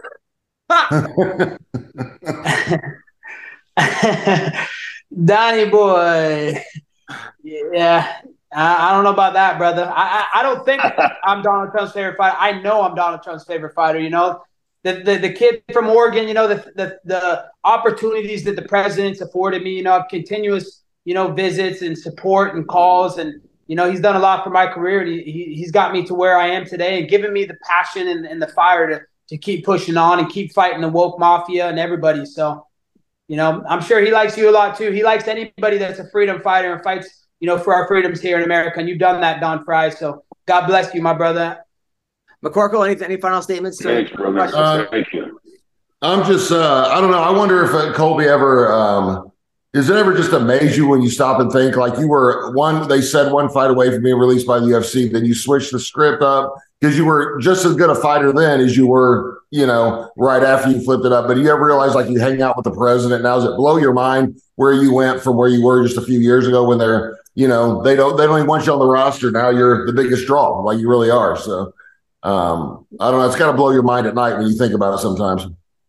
Speaker 11: am. Donnie boy. Yeah. I don't know about that, brother. I don't think I'm Donald Trump's favorite fighter. I know I'm Donald Trump's favorite fighter. The kid from Oregon. The opportunities that the president's afforded me. Continuous visits and support and calls, and he's done a lot for my career. And he's got me to where I am today, and given me the passion and the fire to keep pushing on and keep fighting the woke mafia and everybody. So, I'm sure he likes you a lot too. He likes anybody that's a freedom fighter and fights, for our freedoms here in America. And you've done that, Don Fry. So God bless you, my brother.
Speaker 6: McCorkle, any final statements?
Speaker 2: Thanks, brother. Thank you.
Speaker 8: I'm just, I don't know. I wonder if Colby ever, does it ever just amaze you when you stop and think like you were they said one fight away from being released by the UFC, then you switched the script up because you were just as good a fighter then as you were, right after you flipped it up. But do you ever realize like you hang out with the president now? Does it blow your mind where you went from where you were just a few years ago when they're, they don't even want you on the roster. Now you're the biggest draw, like you really are. So I don't know. It's got to blow your mind at night when you think about it sometimes.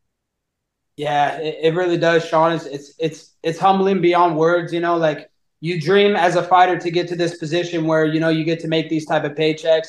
Speaker 11: Yeah, it really does, Sean. It's humbling beyond words. Like you dream as a fighter to get to this position where you get to make these type of paychecks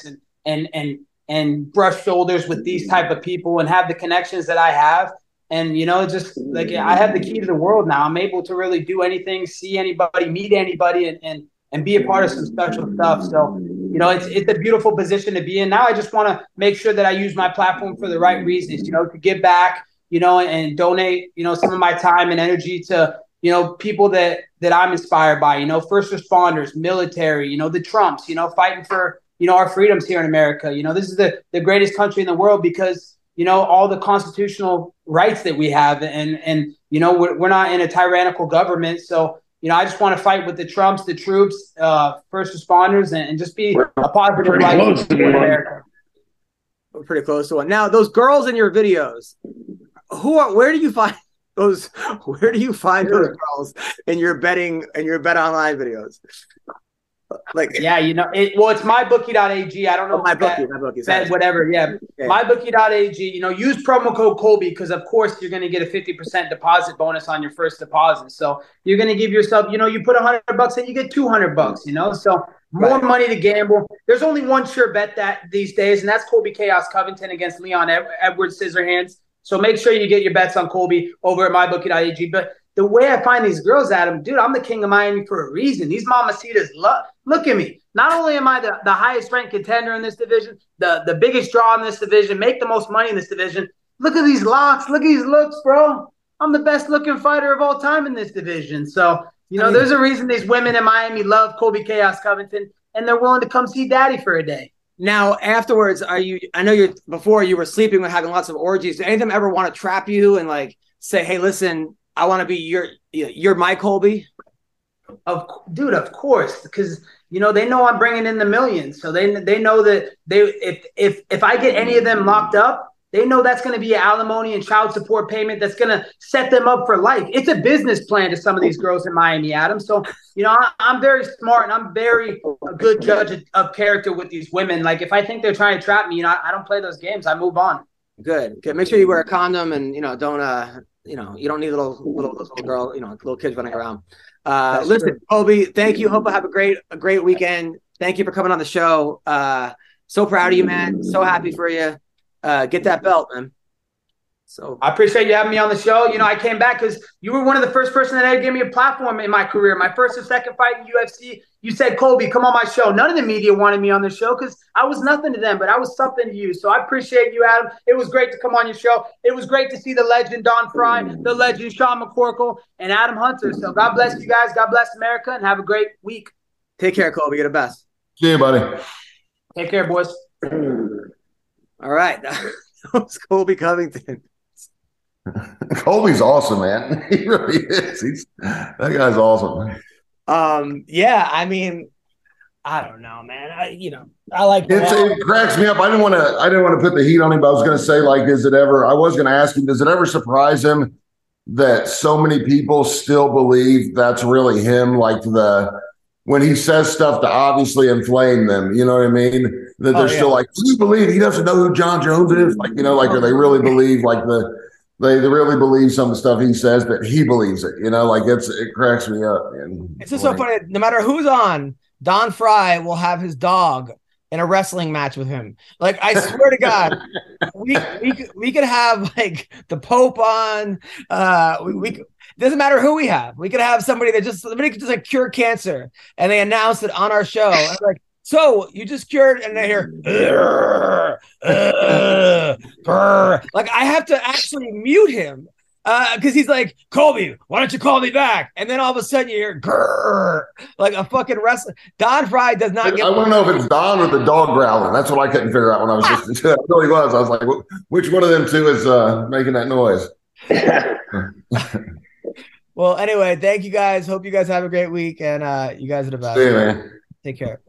Speaker 11: and brush shoulders with these type of people and have the connections that I have. And, just like I have the key to the world now. I'm able to really do anything, see anybody, meet anybody, and be a part of some special stuff. So, it's a beautiful position to be in. Now I just want to make sure that I use my platform for the right reasons, to give back, and donate, some of my time and energy to, people that I'm inspired by, first responders, military, the Trumps, fighting for, our freedoms here in America. This is the greatest country in the world because, all the constitutional rights that we have. And we're not in a tyrannical government. So, I just want to fight with the Trumps, the troops, first responders, and just be a positive light in America.
Speaker 6: We're pretty close to one. Now, those girls in your videos, where do you find those? Where do you find those girls in your betting and your bet online videos?
Speaker 11: It's mybookie.ag. I don't know.
Speaker 6: MyBookie.
Speaker 11: Whatever. Yeah. Mybookie.ag. Use promo code Colby because of course you're going to get a 50% deposit bonus on your first deposit. So you're going to give yourself, you put $100 in, you get $200, so more money to gamble. There's only one sure bet that these days, and that's Colby Chaos Covington against Leon Edwards Scissorhands. So make sure you get your bets on Colby over at mybookie.ag. But the way I find these girls, Adam, dude, I'm the king of Miami for a reason. These mamacitas, look at me. Not only am I the highest ranked contender in this division, the biggest draw in this division, make the most money in this division. Look at these locks. Look at these looks, bro. I'm the best looking fighter of all time in this division. So, there's a reason these women in Miami love Colby Chaos Covington, and they're willing to come see daddy for a day.
Speaker 6: Now, afterwards, I know before you were sleeping and having lots of orgies. Did any of them ever want to trap you and say, hey, listen, I want to be you're my Colby?
Speaker 11: Of course, because they know I'm bringing in the millions, so they know that if I get any of them locked up, They know that's going to be alimony and child support payment that's going to set them up for life. It's a business plan to some of these girls in Miami, Adam. So, I'm very smart and I'm very a good judge of character with these women. Like, if I think they're trying to trap me, I don't play those games. I move on.
Speaker 6: Good. Make sure you wear a condom and, don't, you don't need little girl, little kids running around. Listen, true. Colby, thank you. Hope I have a great weekend. Thank you for coming on the show. So proud of you, man. So happy for you. Get that belt, man. So
Speaker 11: I appreciate you having me on the show. I came back because you were one of the first person that ever gave me a platform in my career. My first or second fight in UFC, you said, Colby, come on my show. None of the media wanted me on the show because I was nothing to them, but I was something to you. So I appreciate you, Adam. It was great to come on your show. It was great to see the legend Don Fry, the legend Sean McCorkle, and Adam Hunter. So God bless you guys. God bless America, and have a great week.
Speaker 6: Take care, Colby. You're the best.
Speaker 8: See you, buddy.
Speaker 11: Take care, boys.
Speaker 6: All right. That was Colby Covington.
Speaker 8: Colby's awesome, man. He really is. That guy's awesome.
Speaker 6: Yeah, I mean, I don't know, man. I like
Speaker 8: it cracks me up. I didn't want to put the heat on him, but I was going to say, like, I was going to ask him, does it ever surprise him that so many people still believe that's really him? Like when he says stuff to obviously inflame them, you know what I mean? That they're still like, do you believe he doesn't know who John Jones is? Like, or they really believe they really believe some of the stuff he says that he believes it, like it cracks me up, man.
Speaker 6: It's just so funny. No matter who's on, Don Fry will have his dog in a wrestling match with him. Like, I swear to God, we could have like the Pope on. We doesn't matter who we have. We could have somebody could just like cure cancer, and they announce it on our show. And I'm like, so you just cured, and they hear, like I have to actually mute him because he's like, Colby, why don't you call me back? And then all of a sudden you hear like a fucking wrestler. Don Fry does not get.
Speaker 8: I want to know if it's Don or the dog growling. That's what I couldn't figure out when I was listening to it. It really was. I was like, which one of them two is making that noise?
Speaker 6: Well, anyway, thank you guys. Hope you guys have a great week, and you guys are the best.
Speaker 8: See you, man.
Speaker 6: Take care.